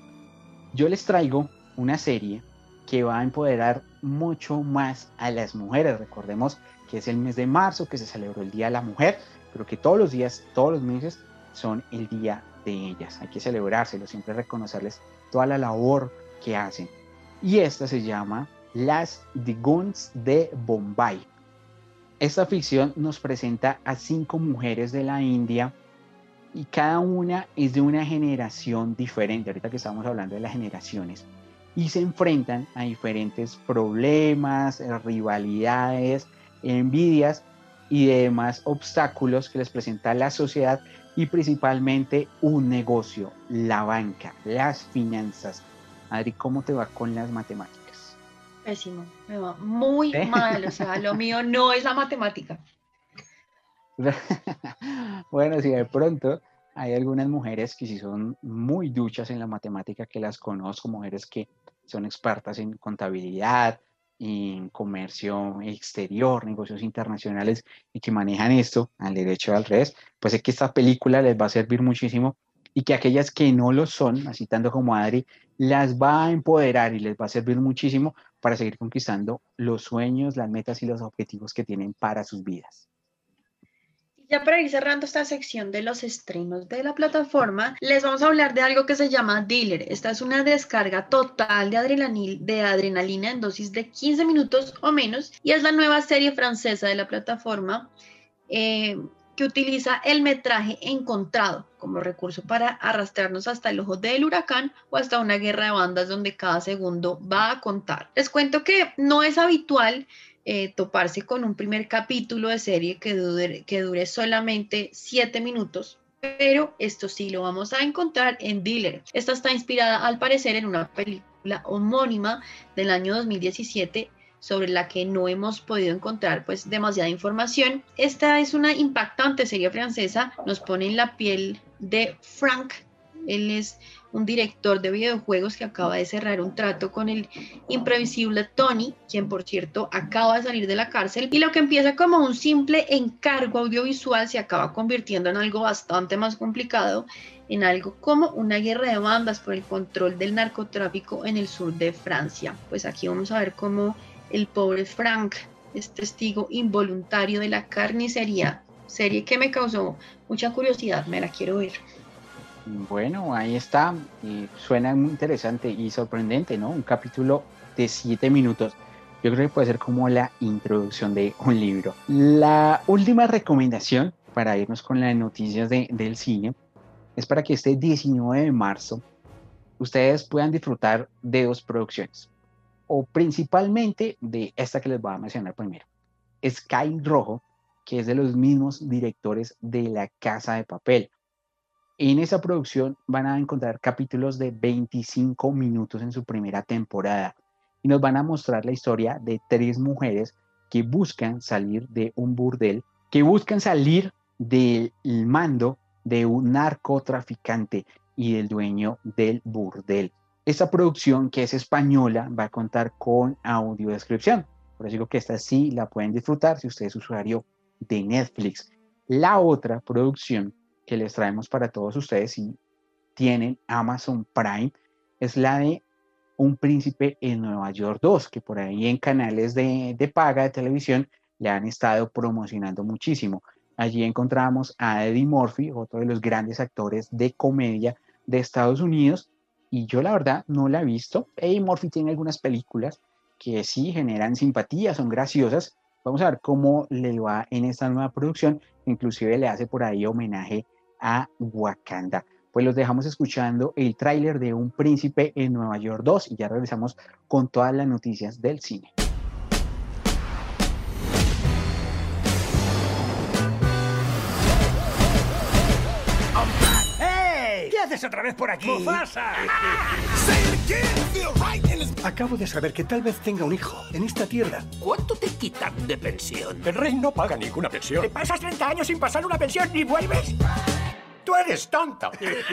Yo les traigo una serie que va a empoderar mucho más a las mujeres. Recordemos que es el mes de marzo, que se celebró el Día de la Mujer, pero que todos los días, todos los meses son el día de ellas. Hay que celebrárselo, siempre reconocerles toda la labor que hacen. Y esta se llama Las Dragones de Bombay. Esta ficción nos presenta a cinco mujeres de la India y cada una es de una generación diferente. Ahorita que estamos hablando de las generaciones, y se enfrentan a diferentes problemas, rivalidades, envidias y demás obstáculos que les presenta la sociedad y principalmente un negocio, la banca, las finanzas. Adri, ¿cómo te va con las matemáticas? Pésimo, me va muy ¿Eh? mal, o sea, lo mío no es la matemática. Bueno, si de pronto hay algunas mujeres que sí son muy duchas en la matemática, que las conozco, mujeres que son expertas en contabilidad, en comercio exterior, negocios internacionales y que manejan esto al derecho al revés, pues sé que esta película les va a servir muchísimo y que aquellas que no lo son, así tanto como Adri, las va a empoderar y les va a servir muchísimo para seguir conquistando los sueños, las metas y los objetivos que tienen para sus vidas. Ya para ir cerrando esta sección de los estrenos de la plataforma, les vamos a hablar de algo que se llama Dealer. Esta es una descarga total de, adrenalina, de adrenalina en dosis de quince minutos o menos y es la nueva serie francesa de la plataforma eh, que utiliza el metraje encontrado como recurso para arrastrarnos hasta el ojo del huracán o hasta una guerra de bandas donde cada segundo va a contar. Les cuento que no es habitual Eh, toparse con un primer capítulo de serie que dure, que dure solamente siete minutos, pero esto sí lo vamos a encontrar en Dealer. Esta está inspirada al parecer en una película homónima del año dos mil diecisiete sobre la que no hemos podido encontrar pues demasiada información. Esta es una impactante serie francesa, nos pone en la piel de Frank. Él es un director de videojuegos que acaba de cerrar un trato con el imprevisible Tony, quien por cierto acaba de salir de la cárcel, y lo que empieza como un simple encargo audiovisual se acaba convirtiendo en algo bastante más complicado, en algo como una guerra de bandas por el control del narcotráfico en el sur de Francia. Pues aquí vamos a ver cómo el pobre Frank es testigo involuntario de la carnicería, serie que me causó mucha curiosidad, me la quiero ver. Bueno, ahí está, y suena muy interesante y sorprendente, ¿no? Un capítulo de siete minutos. Yo creo que puede ser como la introducción de un libro. La última recomendación para irnos con las noticias de, del cine es para que este diecinueve de marzo ustedes puedan disfrutar de dos producciones, o principalmente de esta que les voy a mencionar primero. Sky Rojo, que es de los mismos directores de La Casa de Papel. En esa producción van a encontrar capítulos de veinticinco minutos en su primera temporada y nos van a mostrar la historia de tres mujeres que buscan salir de un burdel, que buscan salir del mando de un narcotraficante y del dueño del burdel. Esta producción, que es española, va a contar con audiodescripción. Por eso digo que esta sí la pueden disfrutar si usted es usuario de Netflix. La otra producción que les traemos para todos ustedes si tienen Amazon Prime es la de Un Príncipe en Nueva York dos, que por ahí en canales de, de paga de televisión le han estado promocionando muchísimo. Allí encontramos a Eddie Murphy, otro de los grandes actores de comedia de Estados Unidos, y yo la verdad no la he visto. Eddie Murphy tiene algunas películas que sí generan simpatía, son graciosas. Vamos a ver cómo le va en esta nueva producción, inclusive le hace por ahí homenaje a Wakanda. Pues los dejamos escuchando el tráiler de Un Príncipe en Nueva York dos y ya regresamos con todas las noticias del cine. ¿Qué haces otra vez por aquí? ¡Mufasa! Acabo de saber que tal vez tenga un hijo en esta tierra. ¿Cuánto te quitan de pensión? El rey no paga ninguna pensión. ¿Te pasas treinta años sin pasar una pensión y vuelves? ¡Tú eres tonto!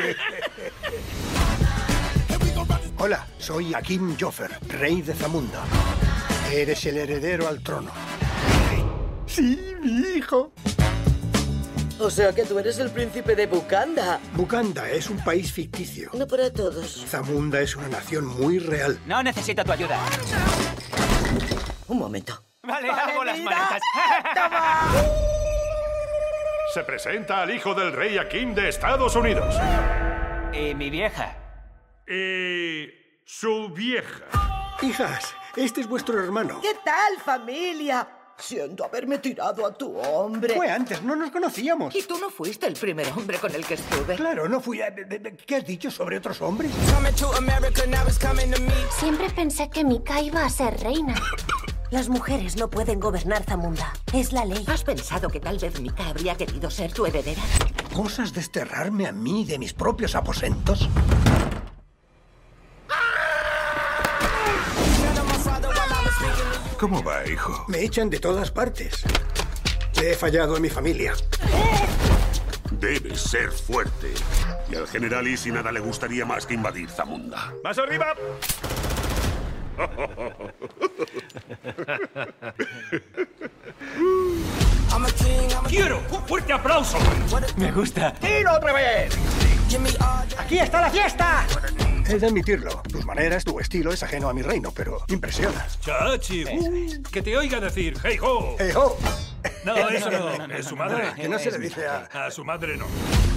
Hola, soy Akim Joffer, rey de Zamunda. Eres el heredero al trono. Sí, mi hijo. O sea que tú eres el príncipe de Wakanda. Wakanda es un país ficticio. No para todos. Zamunda es una nación muy real. No necesito tu ayuda. Un momento. Vale, hago las maletas. ¡Toma! Se presenta al hijo del rey Akim de Estados Unidos. Y mi vieja. Y su vieja. Hijas, este es vuestro hermano. ¿Qué tal, familia? Siento haberme tirado a tu hombre. Fue antes, no nos conocíamos. Y tú no fuiste el primer hombre con el que estuve. Claro, no fui. A... ¿Qué has dicho sobre otros hombres? Siempre pensé que Mika iba a ser reina. Las mujeres no pueden gobernar Zamunda. Es la ley. ¿Has pensado que tal vez Mika habría querido ser tu heredera? ¿Cosas desterrarme a mí de mis propios aposentos? ¿Cómo va, hijo? Me echan de todas partes. Le he fallado a mi familia. Debes ser fuerte. Y al general Issy nada le gustaría más que invadir Zamunda. ¡Más arriba! ¡Quiero un fuerte aplauso! Me gusta. ¡Tiro otra vez! ¡Aquí está la fiesta! He de admitirlo. Tus maneras, tu estilo es ajeno a mi reino, pero impresiona. Chachi, uh, que te oiga decir ¡Hey ho! ¡Hey ho! No, eso no. no, no ¿Es su madre? Que no se le dice a... A su madre no.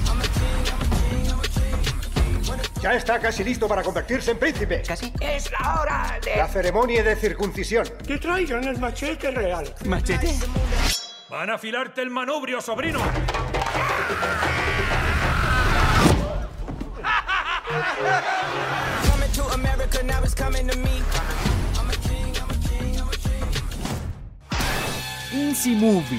Ya está casi listo para convertirse en príncipe. ¿Casi? ¡Es la hora de... La ceremonia de circuncisión. Que traigan el machete real. ¿Machete? Van a afilarte el manubrio, sobrino. Easy Movies.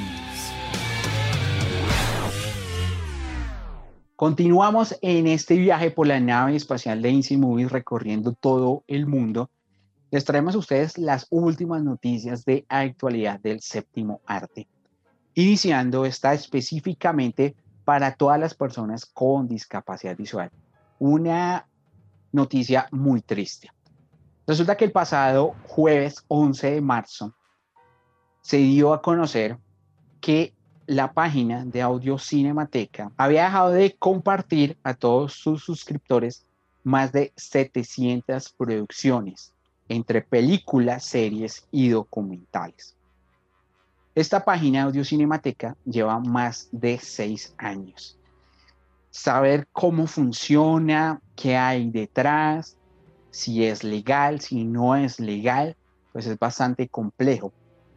Continuamos en este viaje por la nave espacial de Easy Movies recorriendo todo el mundo. Les traemos a ustedes las últimas noticias de actualidad del séptimo arte. Iniciando esta específicamente para todas las personas con discapacidad visual. Una noticia muy triste. Resulta que el pasado jueves once de marzo se dio a conocer que la página de Audio Cinemateca había dejado de compartir a todos sus suscriptores más de setecientas producciones entre películas, series y documentales. Esta página de Audio Cinemateca lleva más de seis años. Saber cómo funciona, qué hay detrás, si es legal, si no es legal, pues es bastante complejo.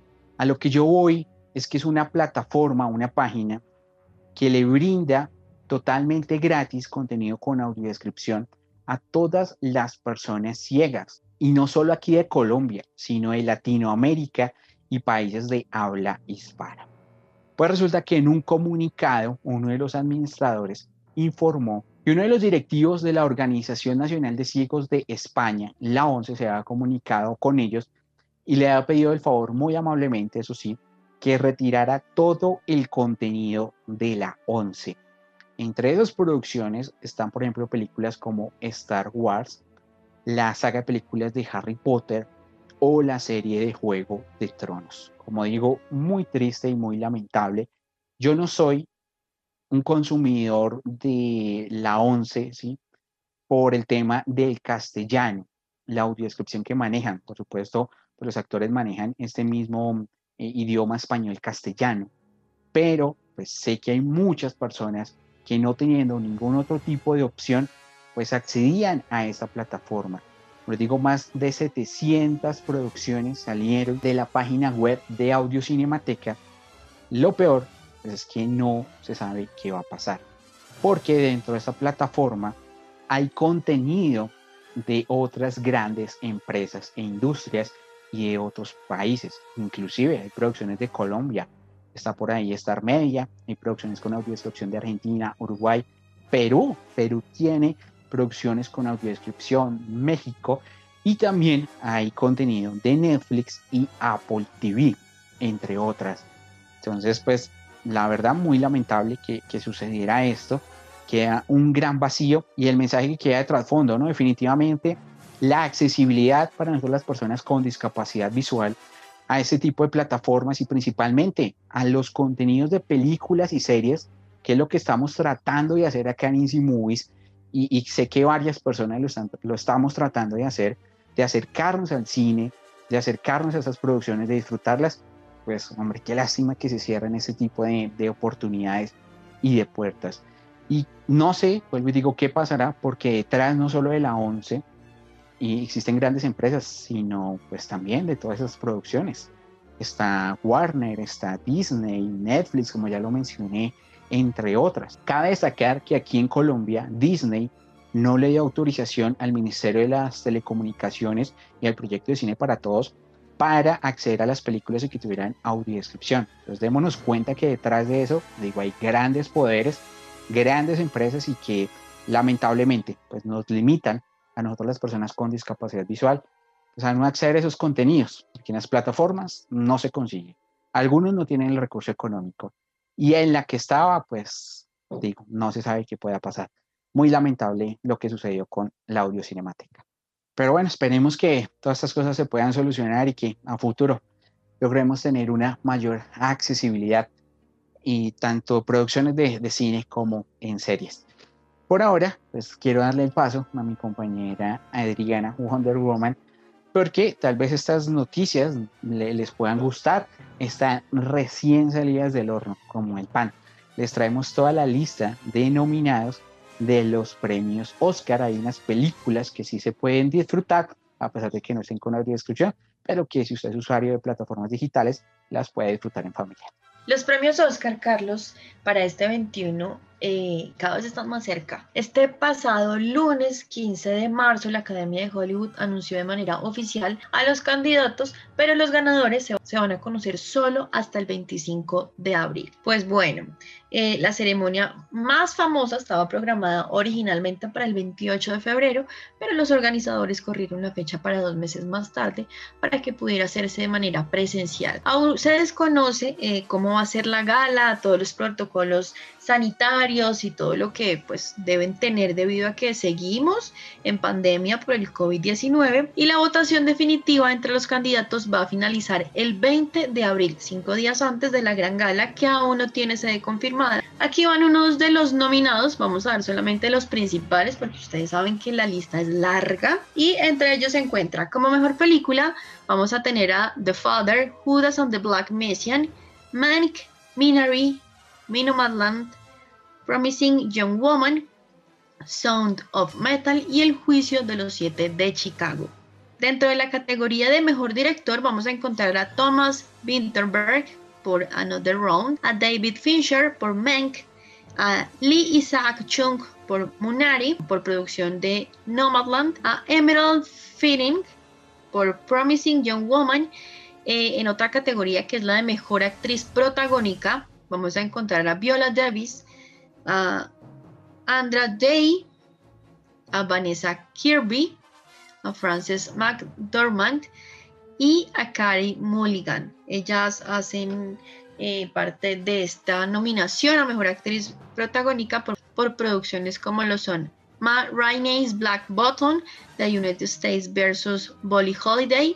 A lo que yo voy es que es una plataforma, una página que le brinda totalmente gratis contenido con audiodescripción a todas las personas ciegas. Y no solo aquí de Colombia, sino de Latinoamérica y países de habla hispana. Pues resulta que en un comunicado, uno de los administradores informó que uno de los directivos de la Organización Nacional de Ciegos de España, la ONCE, se había comunicado con ellos y le había pedido el favor muy amablemente, eso sí, que retirara todo el contenido de la ONCE. Entre esas producciones están, por ejemplo, películas como Star Wars, la saga de películas de Harry Potter o la serie de Juego de Tronos. Como digo, muy triste y muy lamentable. Yo no soy un consumidor de la ONCE, ¿sí? Por el tema del castellano, la audiodescripción que manejan. Por supuesto, pues los actores manejan este mismo eh, idioma español castellano, pero pues sé que hay muchas personas que no teniendo ningún otro tipo de opción, pues accedían a esta plataforma. Les digo, más de setecientas producciones salieron de la página web de Audio Cinemateca. Lo peor pues, es que no se sabe qué va a pasar, porque dentro de esta plataforma hay contenido de otras grandes empresas e industrias y de otros países. Inclusive hay producciones de Colombia, está por ahí Star Media, hay producciones con audiodescripción de Argentina, Uruguay, Perú. Perú tiene producciones con audiodescripción, México, y también hay contenido de Netflix y Apple T V, entre otras. Entonces, pues, la verdad, muy lamentable que, que sucediera esto. Queda un gran vacío y el mensaje que queda de trasfondo, ¿no? Definitivamente, la accesibilidad para nosotros las personas con discapacidad visual a este tipo de plataformas y principalmente a los contenidos de películas y series, que es lo que estamos tratando de hacer acá en Easy Movies, y, y sé que varias personas lo, están, lo estamos tratando de hacer, de acercarnos al cine, de acercarnos a esas producciones, de disfrutarlas. Pues, hombre, qué lástima que se cierren ese tipo de, de oportunidades y de puertas. Y no sé, vuelvo y digo, qué pasará, porque detrás no solo de la ONCE y existen grandes empresas, sino pues también de todas esas producciones. Está Warner, está Disney, Netflix, como ya lo mencioné, entre otras. Cabe destacar que aquí en Colombia, Disney no le dio autorización al Ministerio de las Telecomunicaciones y al proyecto de Cine para Todos para acceder a las películas y que tuvieran audiodescripción. Entonces démonos cuenta que detrás de eso, digo, hay grandes poderes, grandes empresas y que lamentablemente pues, nos limitan a nosotros las personas con discapacidad visual pues, a no acceder a esos contenidos, porque en las plataformas no se consigue. Algunos no tienen el recurso económico y en la que estaba, pues digo, no se sabe qué pueda pasar. Muy lamentable lo que sucedió con la Audio Cinemateca. Pero bueno, esperemos que todas estas cosas se puedan solucionar y que a futuro logremos tener una mayor accesibilidad y tanto producciones de, de cine como en series. Por ahora, pues quiero darle el paso a mi compañera Adriana Wonder Woman, porque tal vez estas noticias le, les puedan gustar. Están recién salidas del horno, como el pan. Les traemos toda la lista de nominados de los premios Oscar. Hay unas películas que sí se pueden disfrutar, a pesar de que no estén con audiodescripción, pero que si usted es usuario de plataformas digitales, las puede disfrutar en familia. Los premios Oscar, Carlos, para este veintiuno eh, cada vez están más cerca. Este pasado lunes quince de marzo, la Academia de Hollywood anunció de manera oficial a los candidatos, pero los ganadores se, se van a conocer solo hasta el veinticinco de abril. Pues bueno, eh, la ceremonia más famosa estaba programada originalmente para el veintiocho de febrero, pero los organizadores corrieron la fecha para dos meses más tarde para que pudiera hacerse de manera presencial. Aún se desconoce eh, cómo va a ser la gala, todos los protocolos sanitarios y todo lo que pues deben tener debido a que seguimos en pandemia por el COVID diecinueve, y la votación definitiva entre los candidatos va a finalizar el veinte de abril, cinco días antes de la gran gala, que aún no tiene sede confirmada. Aquí van unos de los nominados, vamos a ver solamente los principales porque ustedes saben que la lista es larga, y entre ellos se encuentra como mejor película vamos a tener a The Father, Judas and the Black Messiah, Mank, Minari, Nomadland, Promising Young Woman, Sound of Metal y El Juicio de los Siete de Chicago. Dentro de la categoría de mejor director vamos a encontrar a Thomas Vinterberg por Another Round, a David Fincher por Mank, a Lee Isaac Chung por Minari por producción de Nomadland, a Emerald Fennell por Promising Young Woman. Eh, en otra categoría que es la de mejor actriz protagónica vamos a encontrar a Viola Davis, a Andra Day, a Vanessa Kirby, a Frances McDormand y a Carey Mulligan. Ellas hacen eh, parte de esta nominación a mejor actriz protagónica por, por producciones como lo son Matt Rainey's Black Bottom, The United States versus Billie Holiday,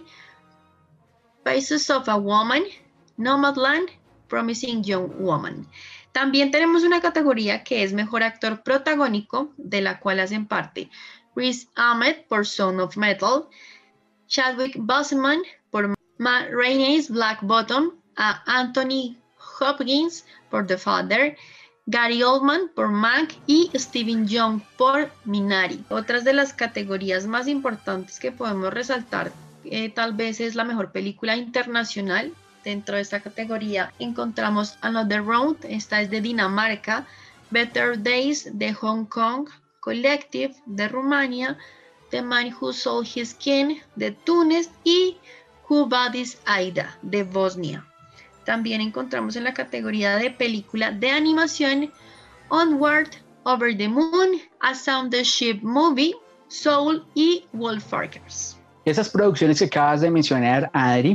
Faces of a Woman, Nomadland, Promising Young Woman. También tenemos una categoría que es mejor actor protagónico, de la cual hacen parte Riz Ahmed por Son of Metal, Chadwick Boseman por Matt Rainey's Black Bottom, a Anthony Hopkins por The Father, Gary Oldman por Mank y Stephen Yeun por Minari. Otras de las categorías más importantes que podemos resaltar eh, tal vez es la mejor película internacional. Dentro de esta categoría encontramos Another Round, esta es de Dinamarca, Better Days de Hong Kong, Collective de Rumania, The Man Who Sold His Skin de Túnez y Who Bodies Aida de Bosnia. También encontramos en la categoría de película de animación Onward, Over the Moon, A Sound the Ship Movie, Soul y Wolfwalkers. Esas producciones que acabas de mencionar, Adri,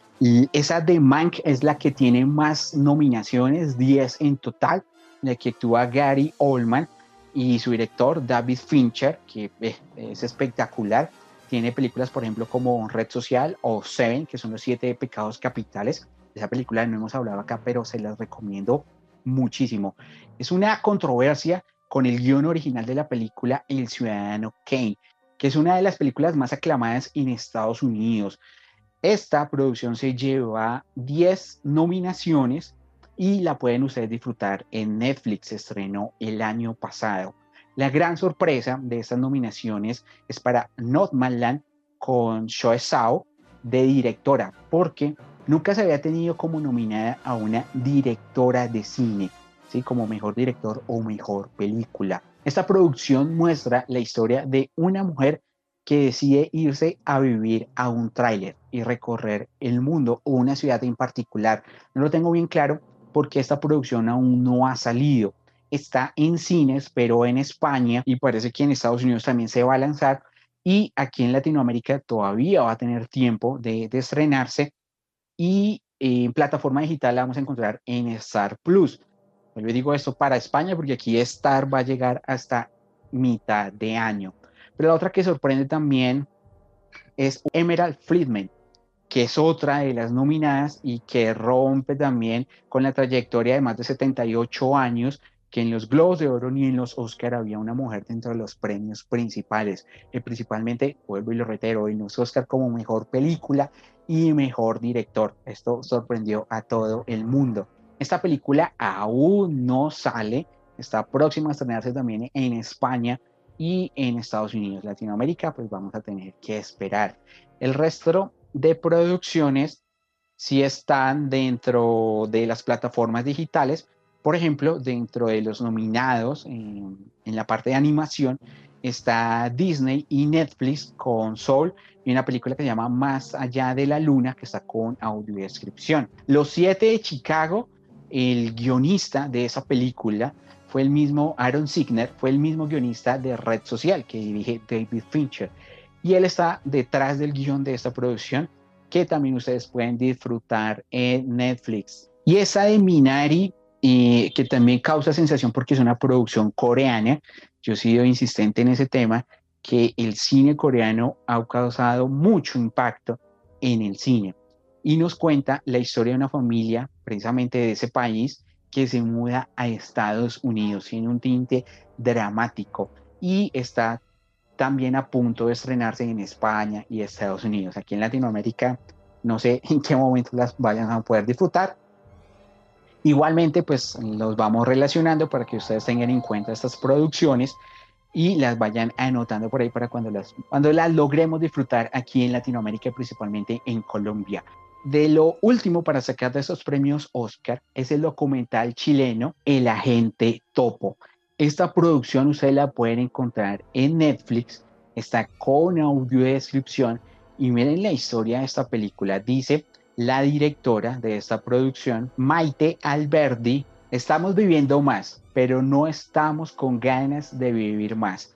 y esa de Mank es la que tiene más nominaciones, diez en total, en la que actúa Gary Oldman y su director David Fincher, que eh, es espectacular. Tiene películas, por ejemplo, como Red Social o Seven, que son los siete pecados capitales. De esa película no hemos hablado acá, pero se las recomiendo muchísimo. Es una controversia con el guión original de la película El Ciudadano Kane, que es una de las películas más aclamadas en Estados Unidos. Esta producción se lleva diez nominaciones y la pueden ustedes disfrutar en Netflix. Se estrenó el año pasado. La gran sorpresa de estas nominaciones es para Nomadland con Chloe Zhao de directora, porque nunca se había tenido como nominada a una directora de cine, ¿sí? Como mejor director o mejor película. Esta producción muestra la historia de una mujer que decide irse a vivir a un tráiler y recorrer el mundo o una ciudad en particular. No lo tengo bien claro porque esta producción aún no ha salido. Está en cines, pero en España, y parece que en Estados Unidos también se va a lanzar, y aquí en Latinoamérica todavía va a tener tiempo de, de estrenarse, y en plataforma digital la vamos a encontrar en Star Plus. Yo le digo esto para España porque aquí Star va a llegar hasta mitad de año. Pero la otra que sorprende también es Emerald Fennell, que es otra de las nominadas y que rompe también con la trayectoria de más de setenta y ocho años, que en los Globos de Oro ni en los Oscar había una mujer dentro de los premios principales. Y principalmente, vuelvo y lo reitero, en los Oscar como mejor película y mejor director. Esto sorprendió a todo el mundo. Esta película aún no sale, está próxima a estrenarse también en España y en Estados Unidos. Latinoamérica, pues vamos a tener que esperar. El resto de producciones sí están dentro de las plataformas digitales. Por ejemplo, dentro de los nominados en, en la parte de animación está Disney y Netflix con Soul y una película que se llama Más allá de la luna, que está con audiodescripción. Los siete de Chicago, el guionista de esa película fue el mismo Aaron Signer, fue el mismo guionista de Red Social que dirige David Fincher, y él está detrás del guión de esta producción que también ustedes pueden disfrutar en Netflix. Y esa de Minari, eh, que también causa sensación porque es una producción coreana. Yo he sido insistente en ese tema, que el cine coreano ha causado mucho impacto en el cine, y nos cuenta la historia de una familia precisamente de ese país que se muda a Estados Unidos. Tiene un tinte dramático y está también a punto de estrenarse en España y Estados Unidos. Aquí en Latinoamérica no sé en qué momento las vayan a poder disfrutar. Igualmente, pues los vamos relacionando para que ustedes tengan en cuenta estas producciones. y las vayan anotando por ahí para cuando las, cuando las logremos disfrutar aquí en Latinoamérica, principalmente en Colombia. De lo último para sacar de esos premios Oscar es el documental chileno El Agente Topo. Esta producción ustedes la pueden encontrar en Netflix, está con audiodescripción y miren la historia de esta película. Dice la directora de esta producción, Maite Alberdi: estamos viviendo más, pero no estamos con ganas de vivir más.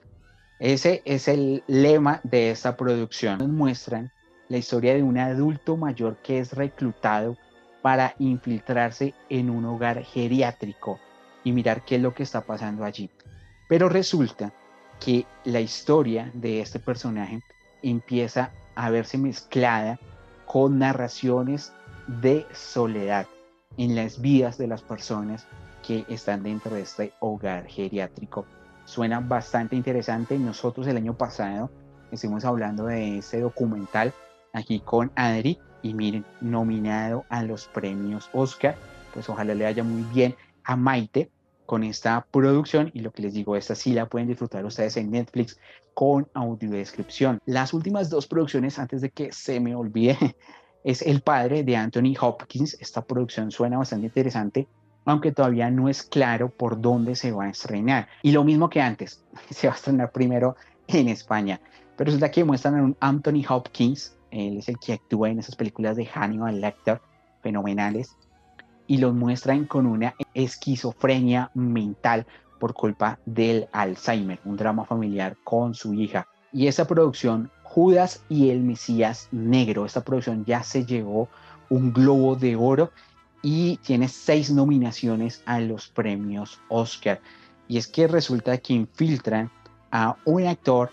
Ese es el lema de esta producción. Nos muestran la historia de un adulto mayor que es reclutado para infiltrarse en un hogar geriátrico y mirar qué es lo que está pasando allí. Pero resulta que la historia de este personaje empieza a verse mezclada con narraciones de soledad en las vidas de las personas que están dentro de este hogar geriátrico. Suena bastante interesante. Nosotros el año pasado estuvimos hablando de este documental aquí con Adri y miren, nominado a los premios Oscar. Pues ojalá le vaya muy bien a Maite con esta producción, y lo que les digo, esta sí la pueden disfrutar ustedes en Netflix con audiodescripción. Las últimas dos producciones, antes de que se me olvide, es El Padre de Anthony Hopkins. Esta producción suena bastante interesante, aunque todavía no es claro por dónde se va a estrenar. Y lo mismo que antes, se va a estrenar primero en España. Pero resulta que muestran a un Anthony Hopkins, él es el que actúa en esas películas de Hannibal Lecter, fenomenales, y los muestran con una esquizofrenia mental por culpa del Alzheimer, un drama familiar con su hija. Y esa producción, Judas y el Mesías Negro, esta producción ya se llevó un Globo de Oro y tiene seis nominaciones a los premios Oscar. Y es que resulta que infiltran a un actor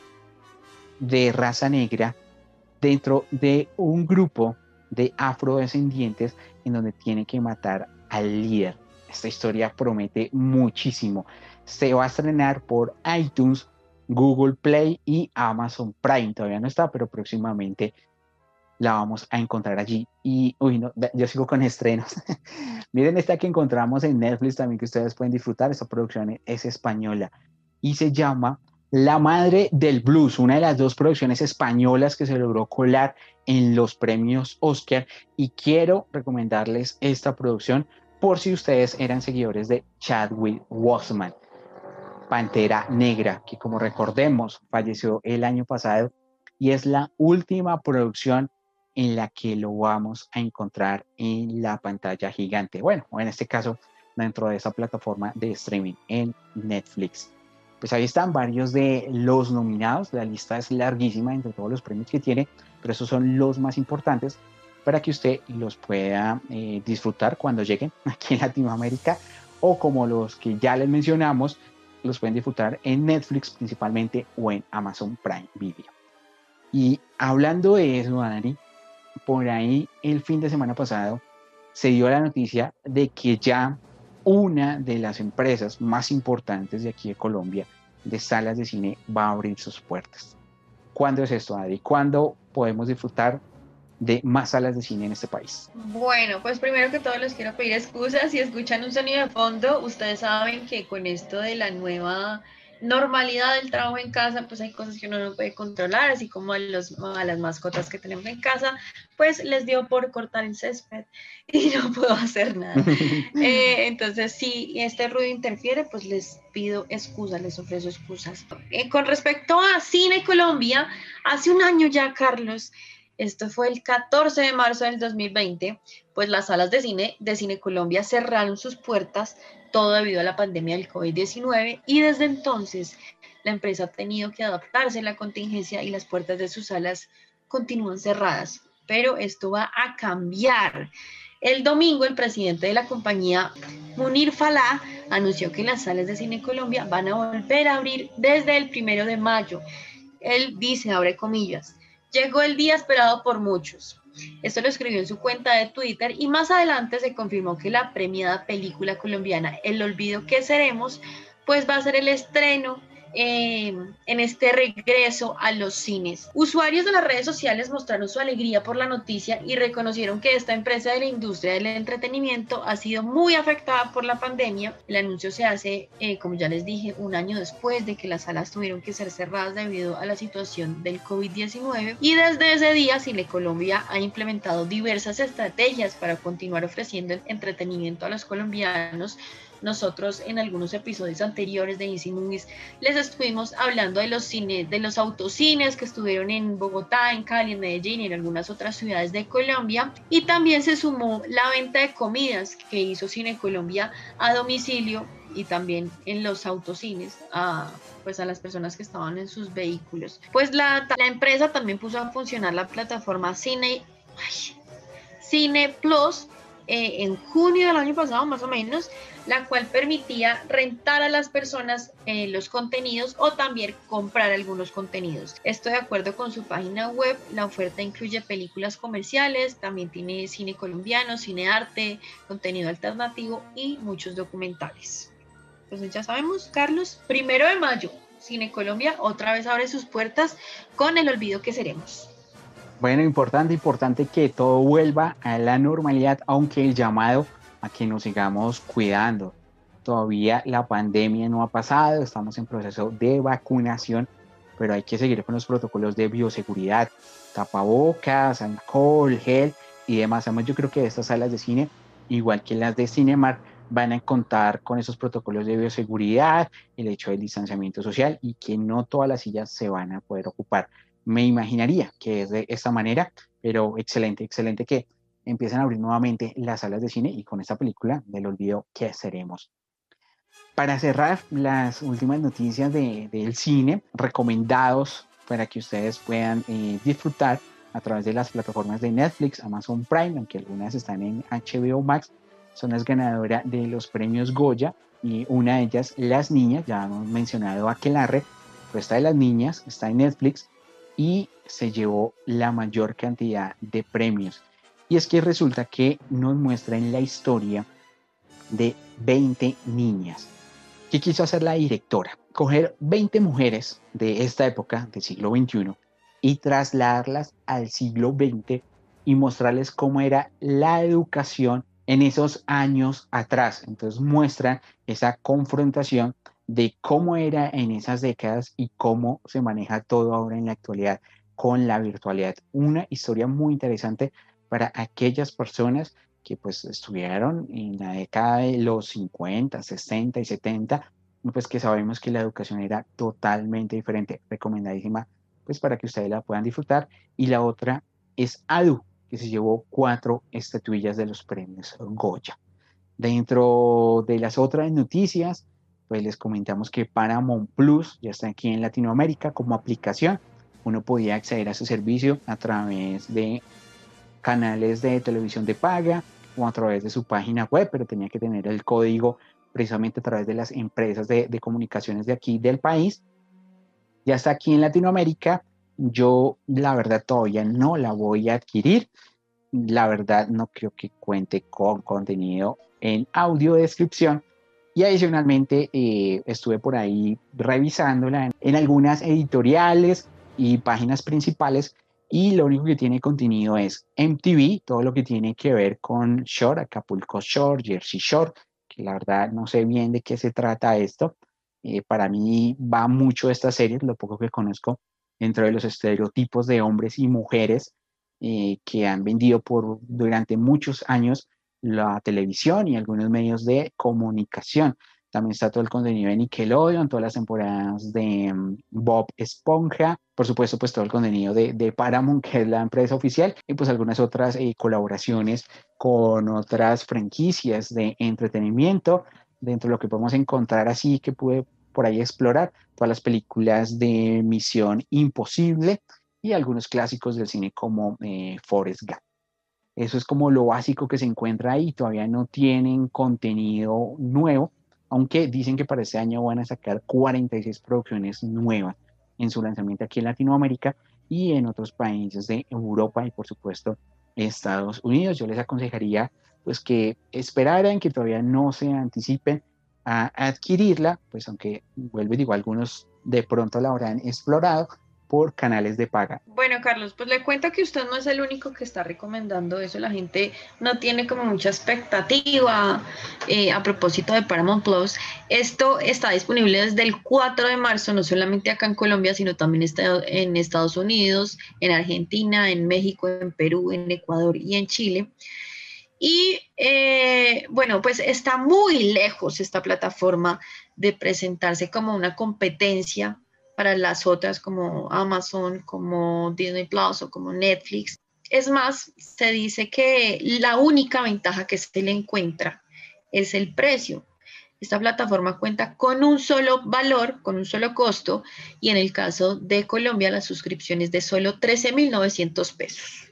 de raza negra dentro de un grupo de afrodescendientes en donde tiene que matar al líder. Esta historia promete muchísimo. Se va a estrenar por iTunes, Google Play y Amazon Prime. Todavía no está, pero próximamente la vamos a encontrar allí. Y, uy, no, yo sigo con estrenos. Miren esta que encontramos en Netflix también, que ustedes pueden disfrutar. Esta producción es española y se llama La Madre del Blues, una de las dos producciones españolas que se logró colar en los premios Oscar. Y quiero recomendarles esta producción por si ustedes eran seguidores de Chadwick Boseman, Pantera Negra, que como recordemos falleció el año pasado, y es la última producción en la que lo vamos a encontrar en la pantalla gigante. Bueno, o en este caso dentro de esa plataforma de streaming en Netflix. Pues ahí están varios de los nominados. La lista es larguísima entre todos los premios que tiene, pero esos son los más importantes para que usted los pueda eh, disfrutar cuando lleguen aquí en Latinoamérica, o como los que ya les mencionamos, los pueden disfrutar en Netflix principalmente o en Amazon Prime Video. Y hablando de eso, Adri, por ahí el fin de semana pasado se dio la noticia de que ya una de las empresas más importantes de aquí de Colombia de salas de cine va a abrir sus puertas. ¿Cuándo es esto, Adri? ¿Cuándo podemos disfrutar de más salas de cine en este país? Bueno, pues primero que todo les quiero pedir excusas si escuchan un sonido de fondo. Ustedes saben que con esto de la nueva normalidad del trabajo en casa, pues hay cosas que uno no puede controlar, así como a, los, a las mascotas que tenemos en casa, pues les dio por cortar el césped y no puedo hacer nada. eh, entonces, si este ruido interfiere, pues les pido excusas, les ofrezco excusas. Eh, con respecto a Cine Colombia, hace un año ya, Carlos, esto fue el catorce de marzo del dos mil veinte, pues las salas de cine de Cine Colombia cerraron sus puertas, todo debido a la pandemia del COVID diecinueve, y desde entonces la empresa ha tenido que adaptarse a la contingencia y las puertas de sus salas continúan cerradas. Pero esto va a cambiar. El domingo el presidente de la compañía, Munir Falá, anunció que las salas de Cine Colombia van a volver a abrir desde el primero de mayo. Él dice, abre comillas, llegó el día esperado por muchos. Esto lo escribió en su cuenta de Twitter y más adelante se confirmó que la premiada película colombiana El Olvido que Seremos, pues va a ser el estreno eh, en este regreso a los cines. Usuarios de las redes sociales mostraron su alegría por la noticia y reconocieron que esta empresa de la industria del entretenimiento ha sido muy afectada por la pandemia. El anuncio se hace, eh, como ya les dije, un año después de que las salas tuvieron que ser cerradas debido a la situación del COVID diecinueve, y desde ese día Cine Colombia ha implementado diversas estrategias para continuar ofreciendo entretenimiento a los colombianos. Nosotros en algunos episodios anteriores de Easy Movies les estuvimos hablando de los cines, de los autocines que estuvieron en Bogotá, en Cali, en Medellín y en algunas otras ciudades de Colombia, y también se sumó la venta de comidas que hizo Cine Colombia a domicilio y también en los autocines a, pues a las personas que estaban en sus vehículos. Pues la, la empresa también puso a funcionar la plataforma Cine, ay, Cine Plus eh, en junio del año pasado más o menos, la cual permitía rentar a las personas eh, los contenidos o también comprar algunos contenidos. Esto de acuerdo con su página web. La oferta incluye películas comerciales, también tiene cine colombiano, cine arte, contenido alternativo y muchos documentales. Entonces ya sabemos, Carlos, primero de mayo, Cine Colombia otra vez abre sus puertas con El olvido que seremos. Bueno, importante, importante que todo vuelva a la normalidad, aunque el llamado a que nos sigamos cuidando. Todavía la pandemia no ha pasado, estamos en proceso de vacunación, pero hay que seguir con los protocolos de bioseguridad, tapabocas, alcohol, gel y demás. Además, yo creo que estas salas de cine, igual que las de Cinemark, van a contar con esos protocolos de bioseguridad, el hecho del distanciamiento social y que no todas las sillas se van a poder ocupar. Me imaginaría que es de esta manera, pero excelente, excelente que empiezan a abrir nuevamente las salas de cine y con esta película del olvido que seremos. Para cerrar las últimas noticias de, del cine, recomendados para que ustedes puedan eh, disfrutar a través de las plataformas de Netflix, Amazon Prime, aunque algunas están en H B O Max, son las ganadoras de los premios Goya y una de ellas, Las Niñas, ya hemos mencionado Aquelarre, pero esta de Las Niñas está en Netflix y se llevó la mayor cantidad de premios. Y es que resulta que nos muestran la historia de veinte niñas. ¿Qué quiso hacer la directora? Coger veinte mujeres de esta época, del siglo veintiuno, y trasladarlas al siglo veinte y mostrarles cómo era la educación en esos años atrás. Entonces muestran esa confrontación de cómo era en esas décadas y cómo se maneja todo ahora en la actualidad con la virtualidad. Una historia muy interesante para aquellas personas que pues estuvieron en la década de los cincuenta, sesenta y setenta, pues que sabemos que la educación era totalmente diferente. Recomendadísima pues para que ustedes la puedan disfrutar. Y la otra es Adu, que se llevó cuatro estatuillas de los premios Goya. Dentro de las otras noticias, pues les comentamos que Paramount Plus ya está aquí en Latinoamérica como aplicación. Uno podía acceder a su servicio a través de canales de televisión de paga o a través de su página web, pero tenía que tener el código precisamente a través de las empresas de, de comunicaciones de aquí del país. Ya está aquí en Latinoamérica. Yo la verdad todavía no la voy a adquirir. La verdad no creo que cuente con contenido en audio descripción. Y adicionalmente eh, estuve por ahí revisándola en, en algunas editoriales y páginas principales, y lo único que tiene contenido es M T V, todo lo que tiene que ver con Shore, Acapulco Shore, Jersey Shore, que la verdad no sé bien de qué se trata esto. Eh, para mí va mucho esta serie, lo poco que conozco, dentro de los estereotipos de hombres y mujeres eh, que han vendido por durante muchos años la televisión y algunos medios de comunicación. También está todo el contenido de Nickelodeon, todas las temporadas de um, Bob Esponja, por supuesto pues todo el contenido de, de Paramount, que es la empresa oficial, y pues algunas otras eh, colaboraciones con otras franquicias de entretenimiento. Dentro de lo que podemos encontrar así que pude por ahí explorar, todas las películas de Misión Imposible y algunos clásicos del cine como eh, Forrest Gump. Eso es como lo básico que se encuentra ahí. Todavía no tienen contenido nuevo, aunque dicen que para este año van a sacar cuarenta y seis producciones nuevas en su lanzamiento aquí en Latinoamérica y en otros países de Europa y por supuesto Estados Unidos. Yo les aconsejaría pues que esperaran, que todavía no se anticipen a adquirirla, pues aunque vuelvo y digo, algunos de pronto la habrán explorado por canales de paga. Bueno, Carlos, pues le cuento que usted no es el único que está recomendando eso. La gente no tiene como mucha expectativa eh, a propósito de Paramount Plus. Esto está disponible desde el cuatro de marzo, no solamente acá en Colombia, sino también está en Estados Unidos, en Argentina, en México, en Perú, en Ecuador y en Chile. Y eh, bueno, pues está muy lejos esta plataforma de presentarse como una competencia para las otras como Amazon, como Disney Plus o como Netflix. Es más, se dice que la única ventaja que se le encuentra es el precio. Esta plataforma cuenta con un solo valor, con un solo costo, y en el caso de Colombia la suscripción es de solo trece mil novecientos pesos.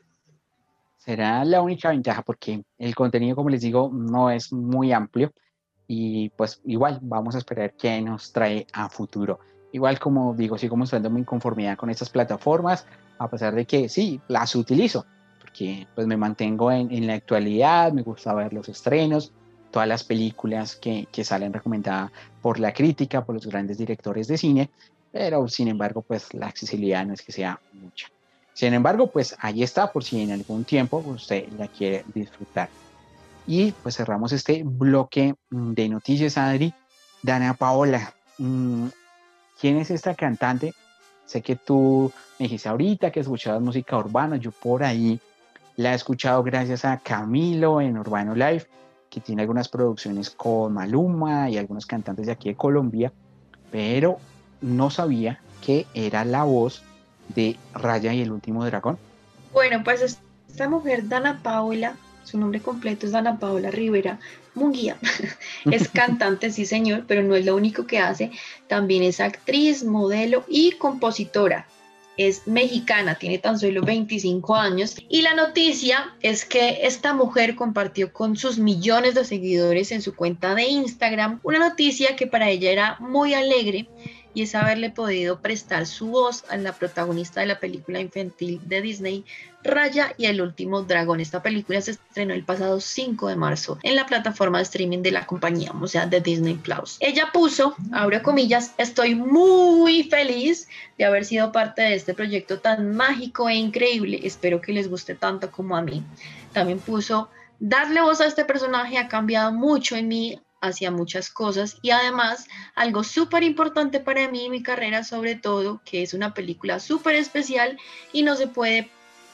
Será la única ventaja porque el contenido, como les digo, no es muy amplio y pues igual vamos a esperar qué nos trae a futuro. Igual, como digo, sigo mostrando mi inconformidad con estas plataformas, a pesar de que sí, las utilizo, porque pues me mantengo en, en la actualidad, me gusta ver los estrenos, todas las películas que, que salen recomendadas por la crítica, por los grandes directores de cine, pero sin embargo, pues la accesibilidad no es que sea mucha. Sin embargo, pues ahí está, por si en algún tiempo usted la quiere disfrutar. Y pues cerramos este bloque de noticias, Adri. Dana Paola, mmm, ¿quién es esta cantante? Sé que tú me dijiste ahorita que escuchabas música urbana. Yo por ahí la he escuchado gracias a Camilo en Urbano Live, que tiene algunas producciones con Maluma y algunos cantantes de aquí de Colombia, pero no sabía que era la voz de Raya y el último dragón. Bueno, pues esta mujer, Dana Paola, su nombre completo es Dana Paola Rivera Munguía. Es cantante, sí señor, pero no es lo único que hace. También es actriz, modelo y compositora. Es mexicana, tiene tan solo veinticinco años. Y la noticia es que esta mujer compartió con sus millones de seguidores en su cuenta de Instagram una noticia que para ella era muy alegre, y es haberle podido prestar su voz a la protagonista de la película infantil de Disney, Raya y el último dragón. Esta película se estrenó el pasado cinco de marzo en la plataforma de streaming de la compañía, o sea, de Disney Plus. Ella puso, abro comillas, estoy muy feliz de haber sido parte de este proyecto tan mágico e increíble, espero que les guste tanto como a mí. También puso, darle voz a este personaje ha cambiado mucho en mí, hacia muchas cosas, y además algo súper importante para mí y mi carrera, sobre todo, que es una película súper especial y no se puede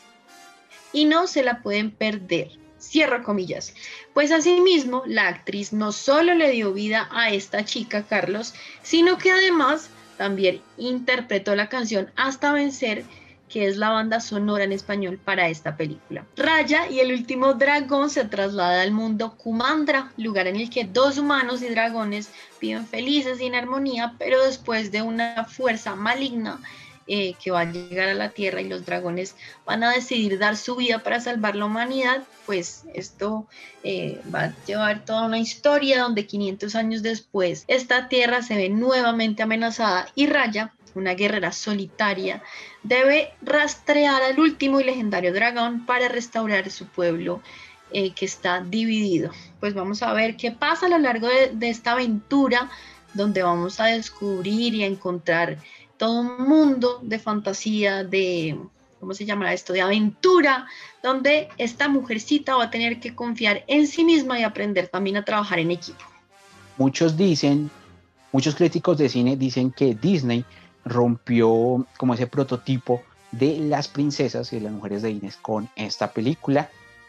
y no se la pueden perder, cierro comillas. Pues asimismo la actriz no solo le dio vida a esta chica, Carlos, sino que además también interpretó la canción Hasta Vencer, que es la banda sonora en español para esta película. Raya y el último dragón se traslada al mundo Kumandra, lugar en el que dos humanos y dragones viven felices y en armonía, pero después de una fuerza maligna eh, que va a llegar a la Tierra y los dragones van a decidir dar su vida para salvar la humanidad, pues esto eh, va a llevar toda una historia donde quinientos años después esta Tierra se ve nuevamente amenazada y Raya, una guerrera solitaria, debe rastrear al último y legendario dragón para restaurar su pueblo eh, que está dividido. Pues vamos a ver qué pasa a lo largo de, de esta aventura, donde vamos a descubrir y a encontrar todo un mundo de fantasía, de, ¿cómo se llamará esto?, de aventura, donde esta mujercita va a tener que confiar en sí misma y aprender también a trabajar en equipo. Muchos dicen, muchos críticos de cine dicen que Disney rompió como ese prototipo de las princesas y de las mujeres de Disney con esta película.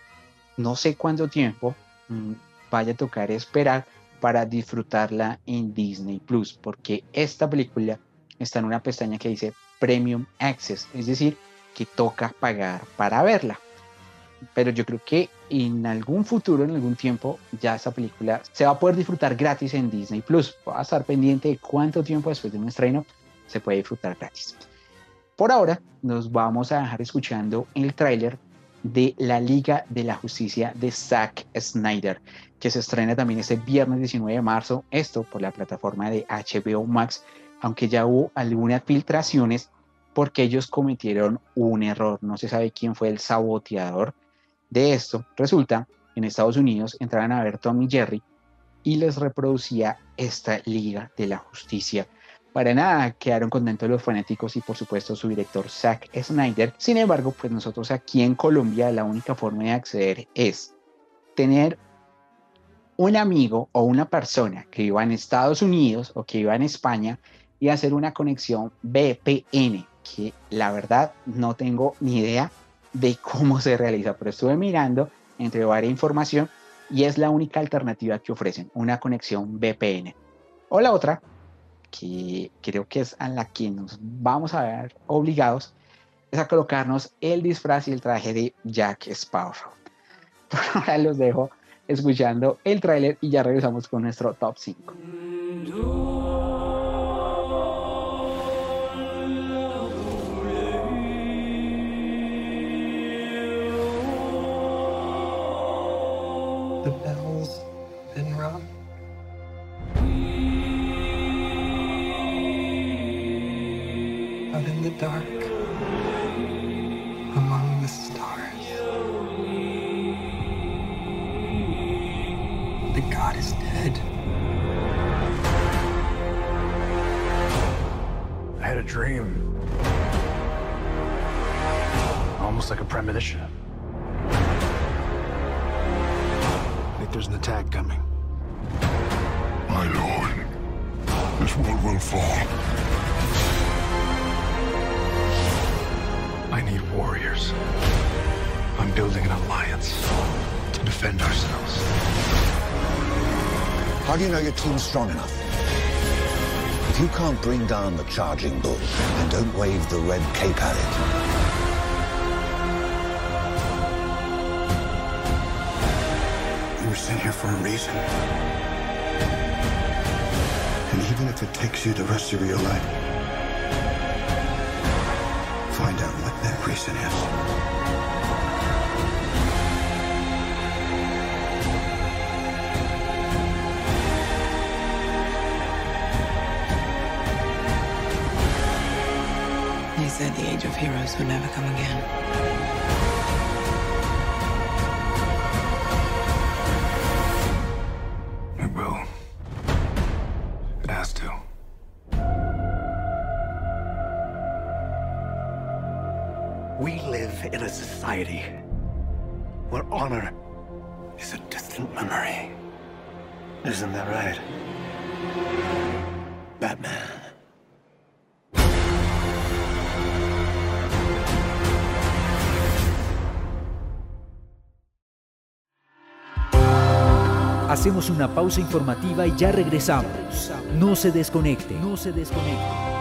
No sé cuánto tiempo mmm, vaya a tocar esperar para disfrutarla en Disney Plus, porque esta película está en una pestaña que dice Premium Access, es decir, que toca pagar para verla. Pero yo creo que en algún futuro, en algún tiempo, ya esta película se va a poder disfrutar gratis en Disney Plus. Va a estar pendiente de cuánto tiempo después de un estreno se puede disfrutar gratis. Por ahora nos vamos a dejar escuchando el tráiler de La Liga de la Justicia de Zack Snyder, que se estrena también este viernes diecinueve de marzo, esto por la plataforma de H B O Max, aunque ya hubo algunas filtraciones porque ellos cometieron un error. No se sabe quién fue el saboteador de esto. Resulta, en Estados Unidos entraban a ver Tom y Jerry y les reproducía esta Liga de la Justicia. Para nada quedaron contentos los fanáticos y por supuesto su director Zack Snyder. Sin embargo, pues nosotros aquí en Colombia la única forma de acceder es tener un amigo o una persona que viva en Estados Unidos o que viva en España y hacer una conexión V P N, que la verdad no tengo ni idea de cómo se realiza, pero estuve mirando entre varias información y es la única alternativa que ofrecen, una conexión V P N. O la otra, que creo que es a la que nos vamos a ver obligados, es a colocarnos el disfraz y el traje de Jack Sparrow. Por ahora los dejo escuchando el tráiler y ya regresamos con nuestro top cinco. The bell's been rung. Out in the dark, among the stars, the god is dead. I had a dream. Almost like a premonition. I think there's an attack coming. My lord, this world will fall. I need warriors. I'm building an alliance to defend ourselves. How do you know your team's strong enough? If you can't bring down the charging bull, then don't wave the red cape at it. You were sent here for a reason. And even if it takes you the rest of your life, find out what that reason is. They said the age of heroes would never come again. It will. It has to. We live in a society where honor is a distant memory. Isn't that right, Batman? Hacemos una pausa informativa y ya regresamos. No se desconecte. No se desconecte.